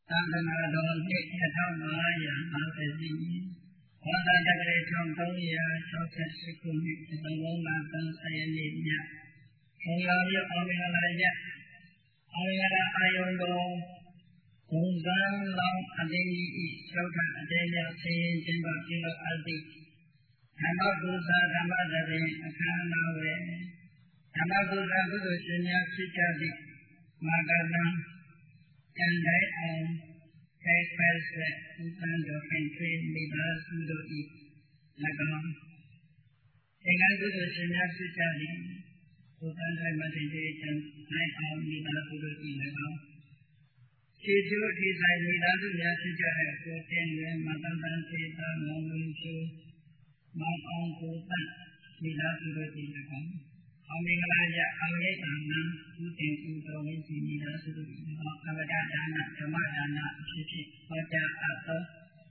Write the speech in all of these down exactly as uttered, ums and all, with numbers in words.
သာသနာတော်နှစ်တစ်ထောင်ငါးရာ၅၀စီဘာသာတက္ကရာတစ်ထောင်သုံးရာ၆၈ခုနှစ်သုံးလုံးကသံဆယ်နှစ်မြတ်ဘုံတော်မြို့အောင်မင်္ဂလာရအောင်မင်္ဂလာအာယုံတော်ဂုံကံလောင်းအသိဉာဏ်ဤသောထအတေမြတ်ဆင်းရဲခြင်းပါပြုလို့အသိဓမ္မကုသဓမ္မသဖြင့်အခမ်းအနားဝယ်ဓမ္မကုသကုသိုလ်ရှင်များဖြစ်ကြသည့်မာကတံကျန်တိုင်းအောင်ခဲဖက်ဆက်ဥပ္ပန္တောခိုင်ထွေးမိသားစုတို့ဤ၎င်းသင်္ကန်းကုသိုလ်ရှင်များဖြစ်ကြသည့်ဥပ္ပန္တောမသိတေကျန်တိုင်းအောင်မိသားစုတို့ဤ၎င်းခြေကျိုးအထိဆိုင်မိသားစုများဖြစ်ကြတဲ့ကိုယ်တင်တွင်မတန်တန်စေတာမောင်ဝင်ကျိုးမောင်အောင်ကိုတတ်မိသားစုတို့ဤ၎င်းအောင်မင်္ဂလာရအောင်ရိပ်သာနာဥတင်ဥတော်ဝိစီမိသားစုတို့ဤ၎င်းအဝဒဒါနဓမ္မဒါနအဖြစ်ဖြင့်ဟောကြားအပ်သော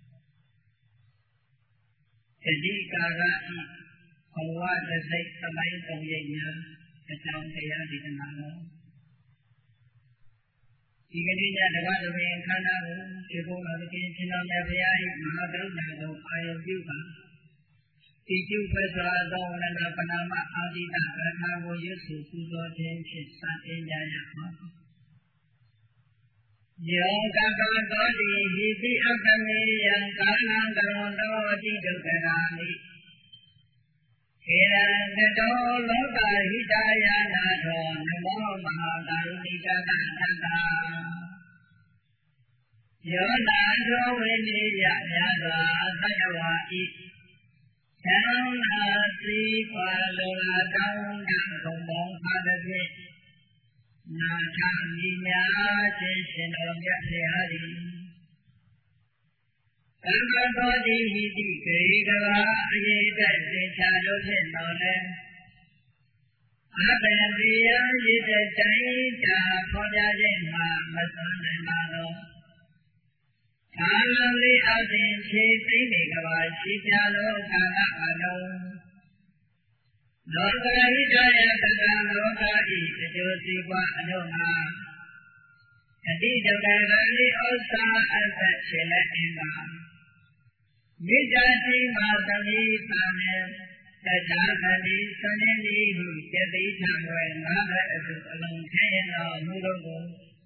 တတိကာရဤဘဝတစိတ်သမိုင်းသုံးရိပ်များအကြောင်းတရားဒေသနာတော်ဒီကနေ့ညတပတ်တွင်ခန္ဓာကိုဒီဘုရားသခင်ရှင်တော်မြတ်ဘုရား၏မဟာကရုဏာကိုအာရုံပြုပါဒီကျုပ်ဖက်စွာသောဝန္ဒပနာမအာတိတကထာကိုရွတ်ဆိုပူဇော်ခြင်းဖြင့်စတင်ကြရအောင်ယောကတောတောတိဟိတိအတမေယံကာလံကရောတောတိဒုက္ခရာမိခေရတတောလောကဟိတယာနာထောနမောမဟာကရုဏိကတသတ္တယောနာထောဝိနိယမြတ်စွာသတ္တဝါဤသံဃာစီပါလောကတောင်းတဘုံဘုံဖာတဖြင့်နာထမိများခြင်းရှင်တော်မြတ်ဖရာသည်သံဃာတော်တိဟိတိဂေကဝါအရေးတသင်္ချာတို့ဖြင့်တော်လဲအဘယ်တရားရည်တဲ့တိုင်းတာဖော်ပြခြင်းမှာမစွမ်းနိုင်ပါသောအာလလေးအစဉ်ခြေသိမ့်နေကဘာရှိပြသောကာလအလုံးလောကဟိတယတတလောကဤအကျိုးစီးပွားအလုံးမှာအတိဒုက္ခကလေးဥစ္စာအသက်ရှင်လက်အင်ပါမိစ္ဆာရှိမှသမီးပါမယ်တရားခတိစနေသည်ဟုတတိထံဝဲငါးဘက်အစုအလုံးထင်းတော်မူလို့ကို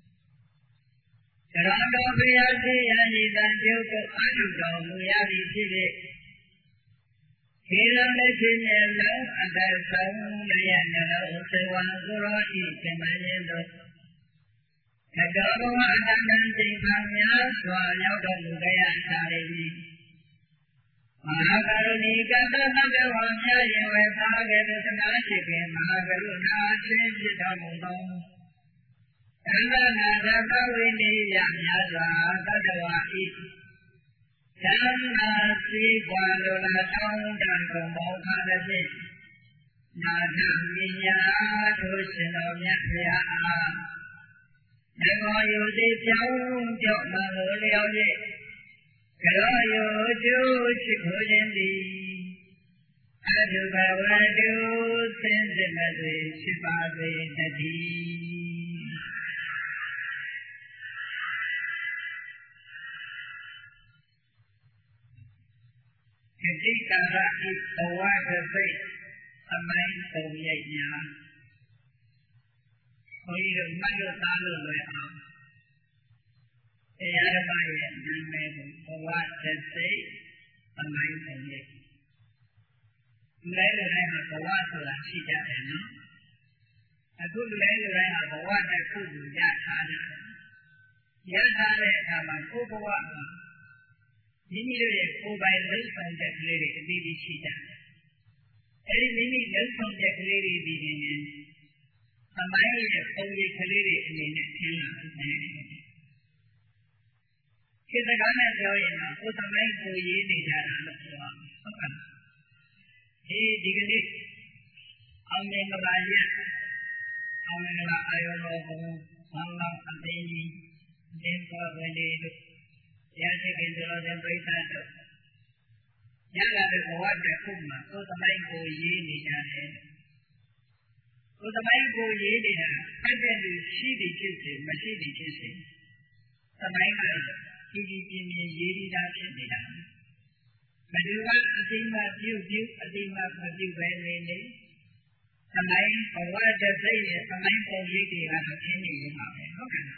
ရဟတော်ဘုရားရှင်ယန္တိတန်ကျုပ်ကိုအာထုတော်မူရသည်ဖြစ်၍ခေရလက်ချင်းရဲ့လုံးအသက်ဆုံးရဲ့နှလုံးစေဝါဆိုတော်ဤသင်္မင်းရင်တို့တတော်ဘဝအတန်တန်ချိန်ပါများစွာရောက်တော်မူကြရတာလေမဟာကရုဏီကတသတ္တဝါများရင်ဝေသာကဲ့သို့သနာရှိခင်မဟာကရုဏာချင်းဖြစ်တော်မူသောသံဃာနာသဗ္ဗဝိနိယများစွာတတ္တဝါဤသံဃာစီပွားလိုလားတောင်းတကုန်မောခါသည်ဖြင့်နာထမိညာထိုရှင်တော်မြတ်ဖရာအားနမောယုတိပြောင်းပြောင်းမလို့လျော်၍ကရောယုကျိုးချစ်ခိုးခြင်းသည်အထုဘဝတုသင်္စစ်မသွေဖြစ်ပါစေတည်းကတိကာရဤဘဝတသိသမိုင်းသုံးရိပ်များဘုန်းကြီးတို့မှတ်လို့သားလို့လွယ်အောင်တရားဓမ္မရဲ့နာမည်ကိုဘဝတသိသမိုင်းသုံးရိပ်လူတိုင်းလူတိုင်းမှာဘဝဆိုတာရှိကြတယ်နော်အခုလူတိုင်းလူတိုင်းဟာဘဝတစ်ခုကိုရထားတယ်ရထားတဲ့အခါမှာကိုယ်ဘဝမှာမိမိတို့ရဲ့ကိုယ်ပိုင်လုံဆောင်ချက်ကလေးတွေအသေးသေးရှိကြတယ်။အဲဒီမိမိလုံဆောင်ချက်ကလေးတွေဒီနေနဲ့သမိုင်းရဲ့ပုံရိပ်ကလေးတွေအနေနဲ့ထင်လာတယ်။ဒီစကားနဲ့ပြောရင်တော့ကိုယ်သမိုင်းကိုရေးနေကြတာလို့ပြောရမယ်။ဟုတ်ကဲ့။ဒီဒီကနေ့အောင်မင်္ဂလာရအောင်မင်္ဂလာအာယုတော်ကိုဘောင်းလောက်အသိကြီးသင်္ဘောဝင်တွေတို့ရရှိခင်တော်တဲ့ပြိဿတို့ရလာတဲ့ဘဝတစ်ခုမှာကိုယ်သမိုင်းကိုရေးနေကြတယ်ကိုယ်သမိုင်းကိုရေးနေတာဖတ်တဲ့လူရှိသည်ဖြစ်စေမရှိသည်ဖြစ်စေသမိုင်းကကြီးကြီးပြင်းပြင်းရေးပြီးသားဖြစ်နေတာဘယ်သူကအတိမပြုတ်ပြုတ်အတိမမပြုတ်ပဲနေနေသမိုင်းဘဝတစ်စိတ်နဲ့သမိုင်းပုံရိပ်တွေကတော့ခင်းနေရမှာပဲဟုတ်ကဲ့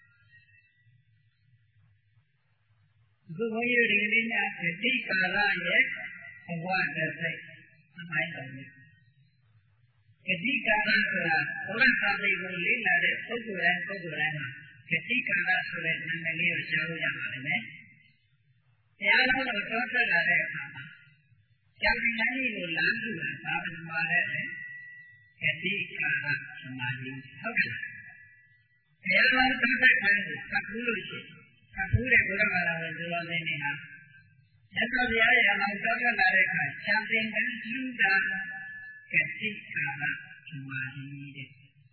အခုဘုန်းကြီးတို့ဒီနေ့ညအတိကာလရဲ့ဘဝတစ်စိတ်သမိုင်းပုံရိပ်အတိကာလဆိုတာဘဝစာပေကိုလေ့လာတဲ့ပုဂ္ဂိုလ်တိုင်းပုဂ္ဂိုလ်တိုင်းမှာအတိကာလဆိုတဲ့နာမည်လေးကိုကြားလို့ရပါလိမ့်မယ်တရားတော်ကိုတောထွက်လာတဲ့အခါမှာကျောင်းဉာဏ်ကြီးကိုလမ်းပြတာသာပမာတဲ့အတိကာလသမာဓိဟုတ်ကဲ့တရားတော်တောထွက်ခိုင်းကိုသတ်ဘူးလို့ရှိရင်သတ်ဘူးတဲ့ဘုရားဘာသာဝင်သူတော်စင်တွေဟာသစ္စာတရားရဲ့အလောင်းတောထွက်လာတဲ့အခါကျောင်းသင်္ကန်းလူတာအတိကာလသမာဓိတဲ့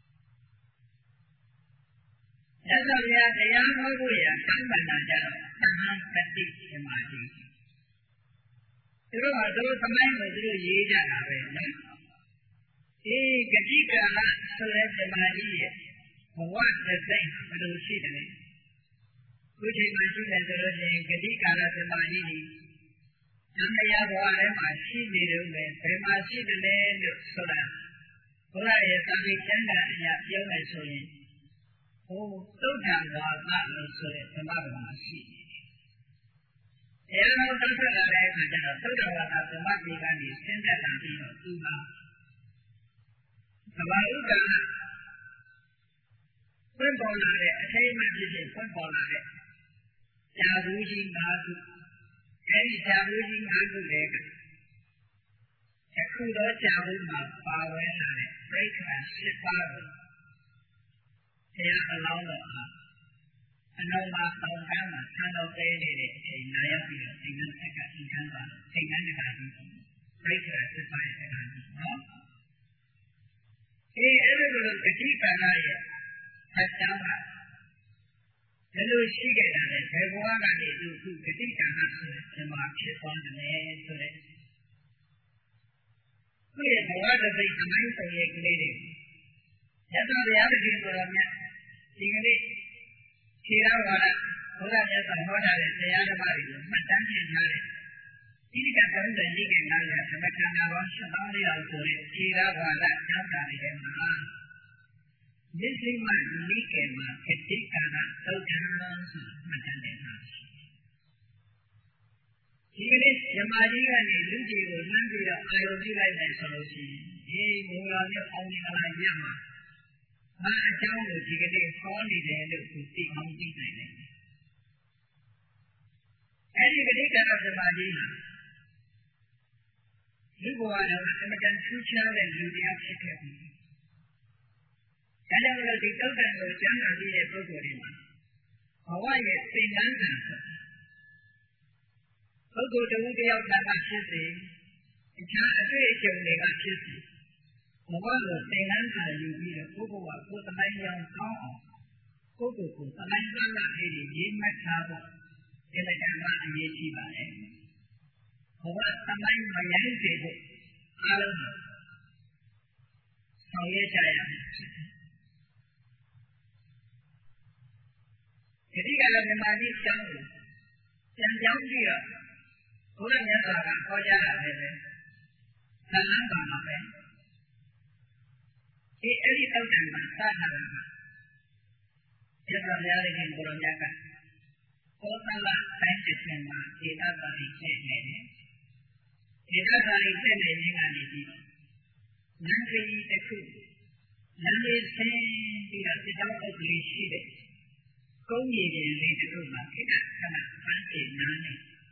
သစ္စာတရားတရားဟောဖို့ရသံဃာကြတော့သဟံပတိသမာဓိသူတို့ကသူတို့သမိုင်းကိုသူတို့ရေးကြတာပဲနော်ဒီဂတိကာလဆိုတဲ့သမာဓိရဲ့ဘဝတစ်စိတ်ဘယ်လိုရှိတယ်လဲခုချိန်မှာရှိတယ်ဆိုလို့ရှိရင်ဂတိကာလသမာဓိကြီးအမယဘဝထဲမှာရှိနေတော့ပဲဘယ်မှာရှိတယ်လဲလို့ဆိုတာဘုရားရဲ့သာဝတိကျမ်းစာအရာပြောမယ်ဆိုရင်ဟိုသုဒ္ဓဝါဒလို့ဆိုတဲ့ဓမ္မပဒမှာရှိတယ်။တရားတော်တောထွက်လာတဲ့အခါကျတော့သုဒ္ဓဝါဒဓမ္မပေကနေဆင်းသက်လာပြီးတော့သူဟာသဘာဝကဖွင့်ပေါ်လာတဲ့အထိမ်းအမှတ်ဖြစ်ဖြစ်ဖွင့်ပေါ်လာတဲ့ဇာဘူးကြီး၅ခုအဲဒီဇာဘူးကြီး၅ခုလည်းအခုတော့ဇာဘူးမှာပါဝင်လာတဲ့ပြိဋ္ဌာန်၈ပါးကိုတရားအလောင်းတော်ဟာအနုမာအောင်ကမ်းမှာဆန်းတော်ပေးနေတဲ့အချိန်နာရောက်ပြီးတော့သင်္ကန်းဆက်ကသင်္ကန်းပါသင်္ကန်းတကာကြီးပြိဋ္ဌာန်စစ်ပါရဲ့တကာကြီးနော်အေးအဲ့ဒီလိုဂတိကာလရဲ့အတ္တကဘယ်လိုရှိခဲ့တာလဲဘယ်ဘဝကနေသူခုဂတိကာလဆိုတဲ့ဒီမှာဖြစ်သွားတယ်ဆိုတဲ့သူ့ရဲ့ဘဝတစ်စိတ်အမိုင်းပုံရဲ့ကလေးတွေရသော်ဘုရားတခင်ကိုယ်တော်မြတ်ဒီကနေ့ခြေတော်ဝါဒဘုရားမြတ်စွာဟောထားတဲ့တရားဓမ္မတွေကိုမှတ်တမ်းတင်ထားတဲ့ဒီကကံတည်းကြီးကနာရသမထနာပေါင်းရှစ်သောင်းလေးရာဆိုတဲ့ခြေတော်ဝါဒကျမ်းစာတွေထဲမှာမစ္စည်းမနိကေမှာအတိကာကသုတ်တံဆိုမှတ်တမ်းတင်ထားတယ်ဒီကနေ့ဓမ္မကြီးကနေလူကြီးကိုလှမ်းပြီးတော့အာရုံပြုလိုက်မယ်ဆိုလို့ရှိရင်ဒီဘုရားမြတ်အောင်မြင်လာရမှာဘာအကြောင်းကိုဒီကနေ့ဟောနေတယ်လို့သူသိအောင်သိနိုင်တယ်အဲဒီဂတိကာလသမာဓိဟာဒီဘဝတော့အမှန်တန်ထူးခြားတဲ့လူတရားဖြစ်ခဲ့ပြီဒါကြောင့်လို့ဒီတောက်တန်ကိုကျမ်းစာကြည့်တဲ့ပုဂ္ဂိုလ်တွေမှာဘဝရဲ့သင်္ကန်းစာပုဂ္ဂိုလ်တစ်ဦးတစ်ယောက်ကဖြစ်စေအခြားအတွေ့အကြုံတွေကဖြစ်စေဘဝကိုသင်္ကန်းစာယူပြီးတော့ပုဂ္ဂိုလ်ကကိုယ်သမိုင်းကြောင်းကောင်းအောင်ပုဂ္ဂိုလ်ကိုသမိုင်းသားကလေးတွေရေးမှတ်ထားဖို့ဒီလိုကအရေးကြီးပါတယ်ဘဝသမိုင်းမရိုင်းစေဖို့အားလုံးဆောင်ရွက်ကြရမယ်ဒီကလည်းမြန်မာပြည်ကျောင်းကိုပြန်ကြောင်းပြီးတော့ဘုရားမြတ်စွာကဟောကြားရတယ်ပဲသံဃာပါမှာပဲဒီအဲ့ဒီတောက်တံမှာစထားတာပါကျက်တော်များတဲ့ကိုယ်တော်မြတ်ကဘောသလတိုင်းတစ်ဆင့်မှာဒေသစာရိတ်ဖြစ်နေတယ်ဒေသစာရိတ်ဖြစ်နေခြင်းကနေပြီးနန်းကြီးတစ်ခုနန်းလေးဆင်းပြီးတော့ဒီကြောင့်ပုတ်ကလေးရှိတယ်ကုန်းကြီးပြင်လေးတစ်ခုမှာခိတ္တခဏပန်းချင်နားနေ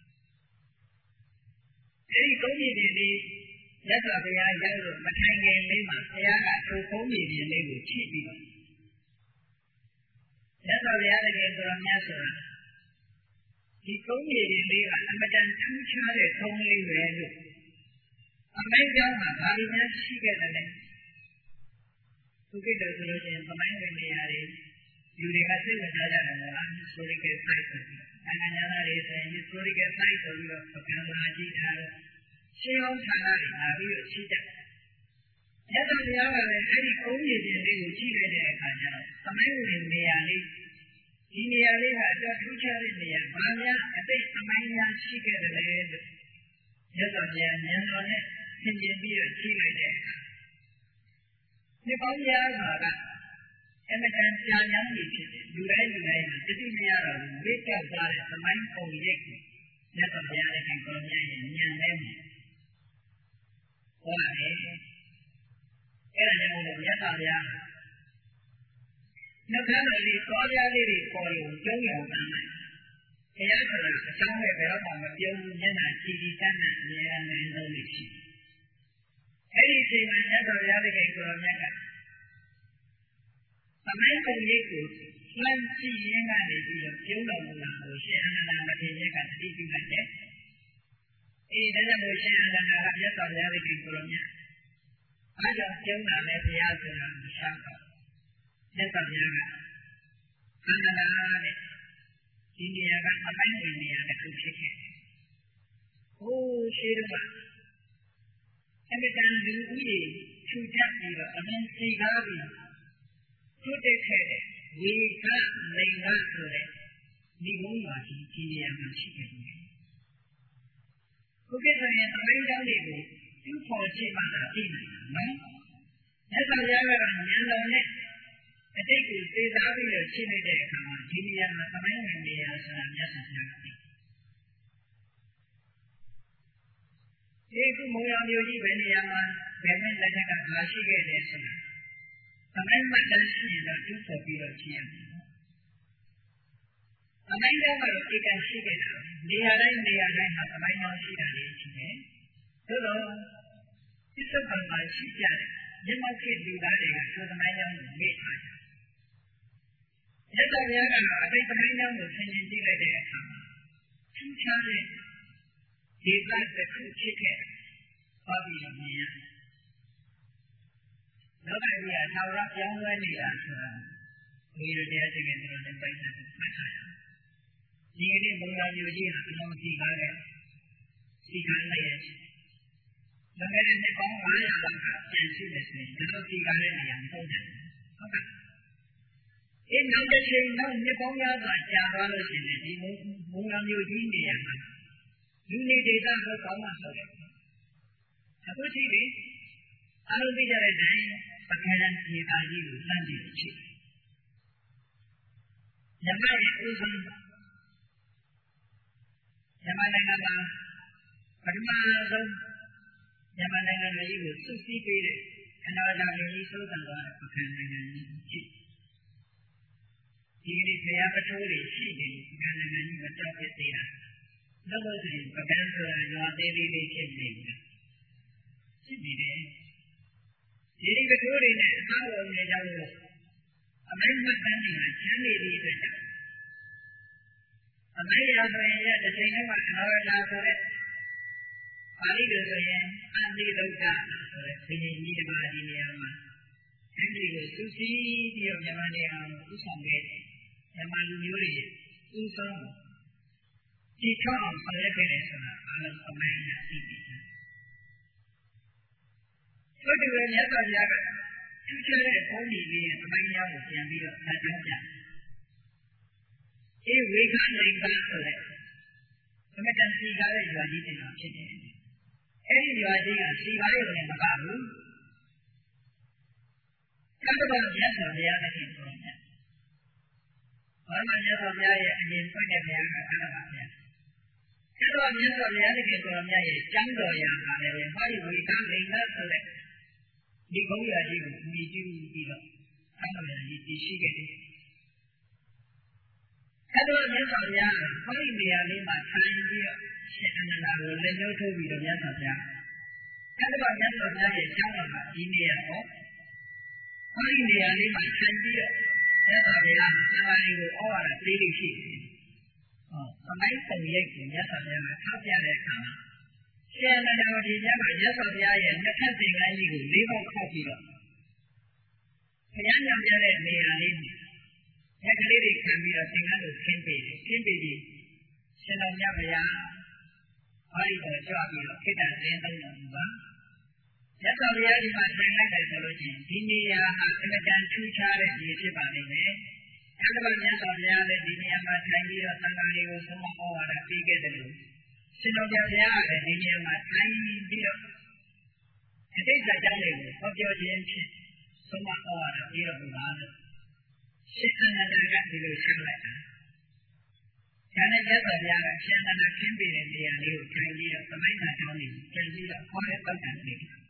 အဲဒီကုန်းကြီးပြင်လေးလက်တော်ဘုရားရောက်လို့မထိုင်ခင်လေးမှာဘုရားကထိုကုန်းကြီးပြင်လေးကိုချိပြီးတော့လက်တော်ဘုရားတကယ်ဆိုတော့မြတ်ဆိုတာဒီကုန်းကြီးပြင်လေးကအမတန်ထူးခြားတဲ့ကုန်းလေးပဲလို့အမိန့်ကြောင်းမှာဘာလို့များရှိခဲ့တယ်လဲသူကိတ္တဆိုလို့ရှိရင်သမိုင်းဝင်နေရာတွေလူတွေကစိတ်ဝင်စားကြတယ်မို့လား historical site ဆိုပြီးနိုင်ငံသားတွေဆိုရင် historical site ဆိုပြီးတော့ပကံလာကြည့်ထားတော့ရှင်းအောင်ဌာနတွေလာပြီးတော့ရှိကြတယ်။ရသော်များကလည်းအဲ့ဒီကုန်းကြီးပြင်လေးကိုကြည့်လိုက်တဲ့အခါကျတော့သမိုင်းဝင်နေရာလေးဒီနေရာလေးကအတခြားတဲ့နေရာဘာများအသိအမိုင်းများရှိခဲ့တယ်လေလို့မြတ်စွာဘုရားဉာဏ်တော်နဲ့သင်ခြင်းပြီးတော့ကြည့်လိုက်တဲ့အခါဒီပေါင်းများစွာကအမတန်ကြာညောင်းနေဖြစ်တယ်လူတိုင်းလူတိုင်းမှာတတိမရတော့ဘူးဝိကြောက်သွားတဲ့သမိုင်းပုံရိပ်ကိုမြတ်စွာဘုရားရဲ့ကိုယ်တော်မြတ်ရဲ့ဉာဏ်နဲ့မှာဟောတယ်အဲ့ဒါနဲ့ဘုရားမြတ်စွာဘုရားနှုတ်ခမ်းတော်လေးသွားပြားလေးတွေပေါ်လို့ကျုံးရောင်တမ်းလိုက်ဘုရားဆိုတာအကြောင်းနဲ့ဘယ်တော့မှမပြုံးမျက်နှာကြည်ကြည်တန်းတန်းအမြဲတမ်းနိုင်ဆုံးနေရှိအဲ့ဒီအချိန်မှာမြတ်စွာဘုရားရဲ့ကိုယ်တော်မြတ်ကသမိုင်းပုံရိပ်ကိုလှမ်းကြည့်ရင်းကနေပြီးတော့ပြုံးတော်မူတာကိုရှင်အနန္ဒာမထေရကသတိပြုလိုက်တယ်အေးဒါကြောင့်မို့ရှင်အနန္ဒာကမြတ်စွာဘုရားရဲ့ကိုယ်တော်မြတ်အားကြောင့်ပြုံးတာလည်းဘုရားဆိုတာမရှားပါမြတ်စွာဘုရားကအနန္ဒာတဲ့ဒီနေရာကသမိုင်းဝင်နေရာတစ်ခုဖြစ်ခဲ့တယ်။ဟိုးရှိတော့အမေတန်လူဦးရေထူထပ်ပြီးတော့အမှန်စီကားပြီးထွတ်တက်ခဲ့တဲ့ဝေကလိန်ကဆိုတဲ့ဒီဘုံမှာဒီဒီနေရာမှာရှိခဲ့တယ်။ခုခေတ်ဆိုရင်သမိုင်းကြောင်းတွေကိုသူ့ပေါ်ကြည့်မှသာသိနိုင်တယ်နော်။မြတ်စွာဘုရားကဉာဏ်တော်နဲ့အတိတ်ကိုသိသားပြီးတော့ရှင်းနေတဲ့အခါမှာဒီနေရာမှာသမိုင်းဝင်နေရာဆိုတာမြတ်စွာဘုရားကသိဒီခုမုံရမျိုးကြီးပဲနေရာမှာဘယ်နဲ့လက်ထက်ကလာရှိခဲ့တယ်ဆိုတာသမိုင်းမှတ်တမ်းရှိရင်တော့တူပေါ်ပြီးတော့ကြည့်ရမယ်သမိုင်းတော့ကတော့ဧကန်ရှိခဲ့တာနေရာတိုင်းနေရာတိုင်းမှာသမိုင်းတော်ရှိတာလေးရှိတယ်သို့တော့ဒီစပ်ပံမှာရှိကြတယ်မြတ်မောက်ခေတ်လူသားတွေကဆိုသမိုင်းကြောင်းကိုမေ့ထားကြမြတ်စွာဘုရားကတော့အတိတ်သမိုင်းကြောင်းကိုဆင်ခြင်ကြည့်လိုက်တဲ့အခါမှာထူးခြားတဲ့ဒေသတစ်ခုဖြစ်ခဲ့ဟောပြီးတော့မြင်ရတယ်။လောကကြီးကထာဝရပြောင်းလဲနေတာဆိုတာဒီလိုတရားကျင့်တဲ့တို့နဲ့ပိုက်တယ်မှတ်ထားရအောင်။ဒီကနေ့ဘုရားမျိုးကြီးဟာအလုံးစီကားတဲ့စီကားနဲ့ရဲ့။ဒါပေမဲ့ဒီပေါင်း၅ရာလောက်ကပြန်ရှိတယ်ဆိုရင်ဒီလိုစီကားတဲ့နေရာမဟုတ်ဘူး။ဟုတ်ကဲ့။ဒီနောက်တစ်ချိန်နောက်နှစ်ပေါင်းများစွာကြာသွားလို့ရှိရင်ဒီဘုရားမျိုးကြီးနေရာမှာလူနေဒေသကိုကောင်းမှဆိုတယ်။အခုချိန်ဒီအလုံးသိကြတဲ့တိုင်ပကံဒေသကြီးကိုစမ်းကြည့်ချစ်။ညမရဲ့ဥစ္စာညမနိုင်ငံမှာပထမဆုံးညမနိုင်ငံကြီးကိုစုစည်းပေးတဲ့ခန္ဓာတော်ကြီးစိုးစံသွားတဲ့ပကံနိုင်ငံကြီးချစ်။ဒီကနေ့ဘုရားပထိုးတွေရှိတယ်ပကံနိုင်ငံကြီးမကြောက်ဖြစ်သေးတာ။နောက်လို့ဆိုရင်ပကံဆိုတာရွာသေးလေးလေးဖြစ်နေတယ်။ရှိနေတယ်။ဒီဒီပထိုးတွေနဲ့အသာဝင်နေကြလို့အမိုင်းမှတ်တမ်းတွေကချမ်းနေသည့်အတွက်ကြောင့်အမိုင်းရဆိုရင်ရတစ်ချိန်လုံးမှာအနောရလာဆိုတဲ့ပါဠိလိုဆိုရင်အန္တိဒုက္ခဆိုတဲ့ဘုရင်ကြီးတစ်ပါးဒီနေရာမှာအဲဒီကိုသူစည်းပြီးတော့မြန်မာနေရာကိုဥဆောင်ခဲ့တယ်မြန်မာလူမျိုးတွေဥဆောင်ဒီထောက်အောင်ဆောင်ရွက်ခဲ့တယ်ဆိုတာအားလုံးအမိုင်းရသိပြီဘုဒ္ဓရဲ့မြတ်စွာဘုရားကထူးခြားတဲ့ဘုန်းကြီးလေးရဲ့သမိုင်းကြောင်းကိုပြန်ပြီးတော့ဆက်ပြောပြတယ်အေးဝေခလိန်ကဆိုတဲ့အမတန်စီကားတဲ့ရွာကြီးတင်တာဖြစ်တယ်အဲဒီရွာကြီးကစီကားရုံနဲ့မကဘူးကတ္တဗမြတ်စွာဘုရားနဲ့ပြင်ပေါ်တယ်ဘာမှမြတ်စွာဘုရားရဲ့အရင်ဖွင့်တဲ့ဘုရားကကတ္တဗဘုရားကတ္တဗမြတ်စွာဘုရားနဲ့ပြင်ပေါ်မြတ်ရဲ့ကျမ်းတော်ရာကလည်းပဲဟောဒီဝေခလိန်ကဆိုတဲ့ဒီဘုရားကြီးကိုမြည်ကြည့်ပြီးတော့သံဃာကြီးတည်ရှိခဲ့တယ်ကတ္တဗမြတ်စွာဘုရားဟောဒီနေရာလေးမှာထိုင်ပြီးတော့ရှင်အနန္ဒာကိုလက်ညှိုးထိုးပြီးတော့မြတ်စွာဘုရားကတ္တဗမြတ်စွာဘုရားရဲ့ကျောင်းတော်မှာဒီနေရာပေါ့ဟောဒီနေရာလေးမှာထိုင်ပြီးတော့မြတ်စွာဘုရားသံဃာကြီးကိုဩဝါဒပေးလို့ရှိတယ်ဟောသမိုင်းပုံရိပ်ကိုမြတ်စွာဘုရားကထောက်ပြတဲ့အခါမှာရှင်အနန္ဒာဒီမြတ်ကမြတ်စွာဘုရားရဲ့နှစ်ထပ်သင်္ကန်းကြီးကိုလေးပေါက်ခောက်ပြီးတော့ဘုရားညွှန်ပြတဲ့နေရာလေးမှာရက်ကလေးတွေခံပြီးတော့သင်္ကန်းကိုခင်းပေးတယ်ခင်းပေးပြီးရှင်တော်မြတ်ဘုရားဟောဒီတော့ကြွပြီးတော့ခိတ္တသင်သုံးတော်မူပါမြတ်စွာဘုရားဒီမှာသင်လိုက်တယ်ဆိုလို့ချင်းဒီနေရာဟာအမတန်ထူးခြားတဲ့နေဖြစ်ပါလိမ့်မယ်အဲ့ဒါမြတ်စွာဘုရားလည်းဒီနေရာမှာထိုင်ပြီးတော့သံဃာတွေကိုဆုံးမဩဝါဒပေးခဲ့တယ်လို့ရှင်တော်ဘုရားကလည်းဒီနေရာမှာထိုင်ပြီးတော့အတိတ်ဇာတ်ကြောင့်တွေကိုဟောပြောခြင်းဖြင့်ဆုံးမဩဝါဒပေးတော်မူပါလို့ရှင်အနန္ဒာကဒီလိုရှင်းလိုက်တာ။ဒါနဲ့မြတ်စွာဘုရားကရှင်အနန္ဒာခင်းပေးတဲ့နေရာလေးကိုထိုင်ပြီးတော့သမိုင်းသာကြောင်းတွေကိုပြန်ပြီးတော့ဟောတဲ့ပတ်သက်နေတယ်။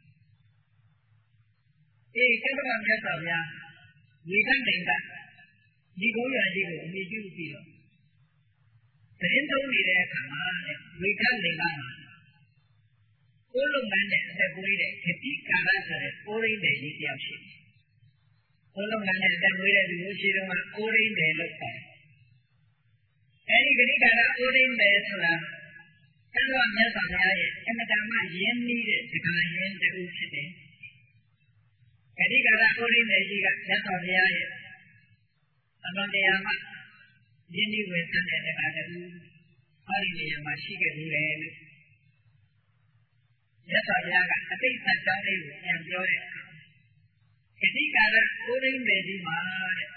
အေးကတ္တဗမြတ်စွာဘုရားဒီကနေ့ကဒီကုန်းရကြီးကိုအမိပြုပြီးတော့သတင်းသုံးနေတဲ့အခါမှာဝိကလိန်ကမှာကိုယ်လုံးနဲ့အသက်ကိုယ်တဲ့ခတိကာလဆိုတဲ့ကိုယ်ရင်းတဲ့ကြီးတယောက်ရှိတယ်။ကိုယ်လုံးနဲ့အသက်ကိုယ်တဲ့လူရှိတော့မှကိုယ်ရင်းတယ်လို့ခေါ်တယ်။အဲဒီခတိကာလကိုယ်ရင်းတယ်ဆိုတာသံဃာမြတ်စွာဘုရားရဲ့အမတမရင်းနှီးတဲ့ဒီကံရင်းတူဖြစ်တယ်။ခတိကာလကိုယ်ရင်းတယ်ကြီးကမြတ်စွာဘုရားရဲ့အမှန်တရားမှယဉ်ကျေးဝေသတဲ့တရားတူဟောဒီနေရာမှာရှိခဲ့ဘူးလေလို့မြတ်စွာဘုရားကအတိတ်ဇာတ်ကြောင်းလေးကိုပြန်ပြောတဲ့အခါခတိကာရကိုရင်းမေဒီမှာတဲ့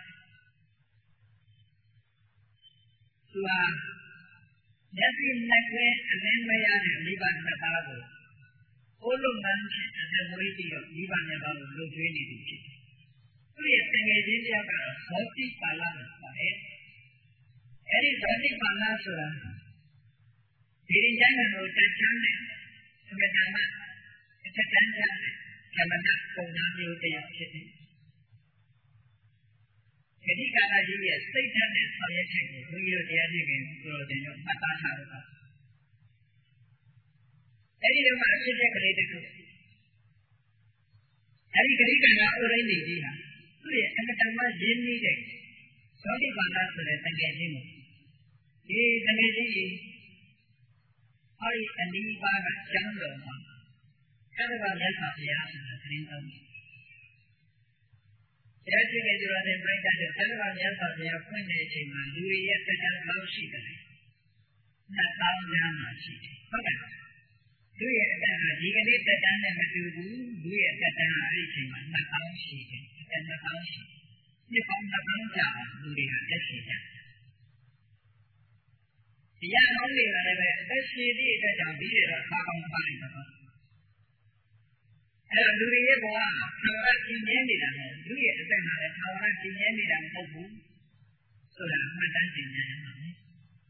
သူဟာမျက်စိနဲ့ကွင်းအလင်းမရတဲ့မိဘနှစ်ပါးကိုကိုယ်လုံးမှန်းဖြင့်အသက်မွေးပြီးတော့မိဘနှစ်ပါးကိုလှုပ်ကျွေးနေသူဖြစ်တယ်။သူရဲ့တငယ်ချင်းတယောက်ကတော့ဇောတိပါဠိကိုခေါ်တယ်။အဲဒီဇောတိပါဠိဆိုတာဒီရင်ကျမ်းကိုတတ်ချမ်းတဲ့အမတန်မှအထက်တန်းကျတဲ့ဓမ္မနာပုံစံမျိုးတရားဖြစ်တယ်။ခတိကာလကြီးရဲ့စိတ်ဓာတ်နဲ့ဆောင်ရွက်ချက်ကိုဘုန်းကြီးတို့တရားကြည့်ခင်ကိုယ်တော်တင်တော့မှတ်သားထားလို့ပါ။အဲဒီတော့မှအဖြစ်အပျက်ကလေးတစ်ခုအဲဒီခတိကာလဥရိနေကြီးဟာသူ့ရဲ့အမတန်မှရင်းနှီးတဲ့သောတိပါဠိဆိုတဲ့တကယ်ချင်းကိုဒီတကယ်ချင်းကြီးအဲ့ဒီအနိဗ္ဗာန်ကကျမ်းတော်မှာသတ္တဝါမြတ်စွာဘုရားဆိုတာသတင်းသုံးတယ်။တရားရှိတဲ့သူတော်တဲ့ပြိတ္တာတဲ့သတ္တဝါမြတ်စွာဘုရားဖွင့်တဲ့အချိန်မှာလူတွေရဲ့တက်တန်းလောက်ရှိတယ်။နှစ်သောင်းကျမ်းမှာရှိတယ်။ဟုတ်ကဲ့။လူရဲ့အတန်းကဒီကနေ့တက်တန်းနဲ့မတူဘူး။လူရဲ့တက်တန်းကအဲ့ဒီအချိန်မှာနှစ်သောင်းရှိတယ်။အတန်းနှစ်သောင်းရှိတယ်။ဒီပေါင်းနှစ်သောင်းကြာလူတွေကတက်ရှိကြတယ်။ဒီရဟန်းတွေကလည်းပဲအသက်ရှင်သည့်အတွက်ကြောင့်ဒီရတော့ဘာကောင်းပါလိမ့်မယ်။အဲ့တော့လူတွေရဲ့ဘဝဟာသာဝရတည်မြဲနေတာမဟုတ်ဘူး။လူရဲ့အသက်ဟာလည်းသာဝရတည်မြဲနေတာမဟုတ်ဘူး။ဆိုတာမှတ်တမ်းတင်ကြရမှာပဲ။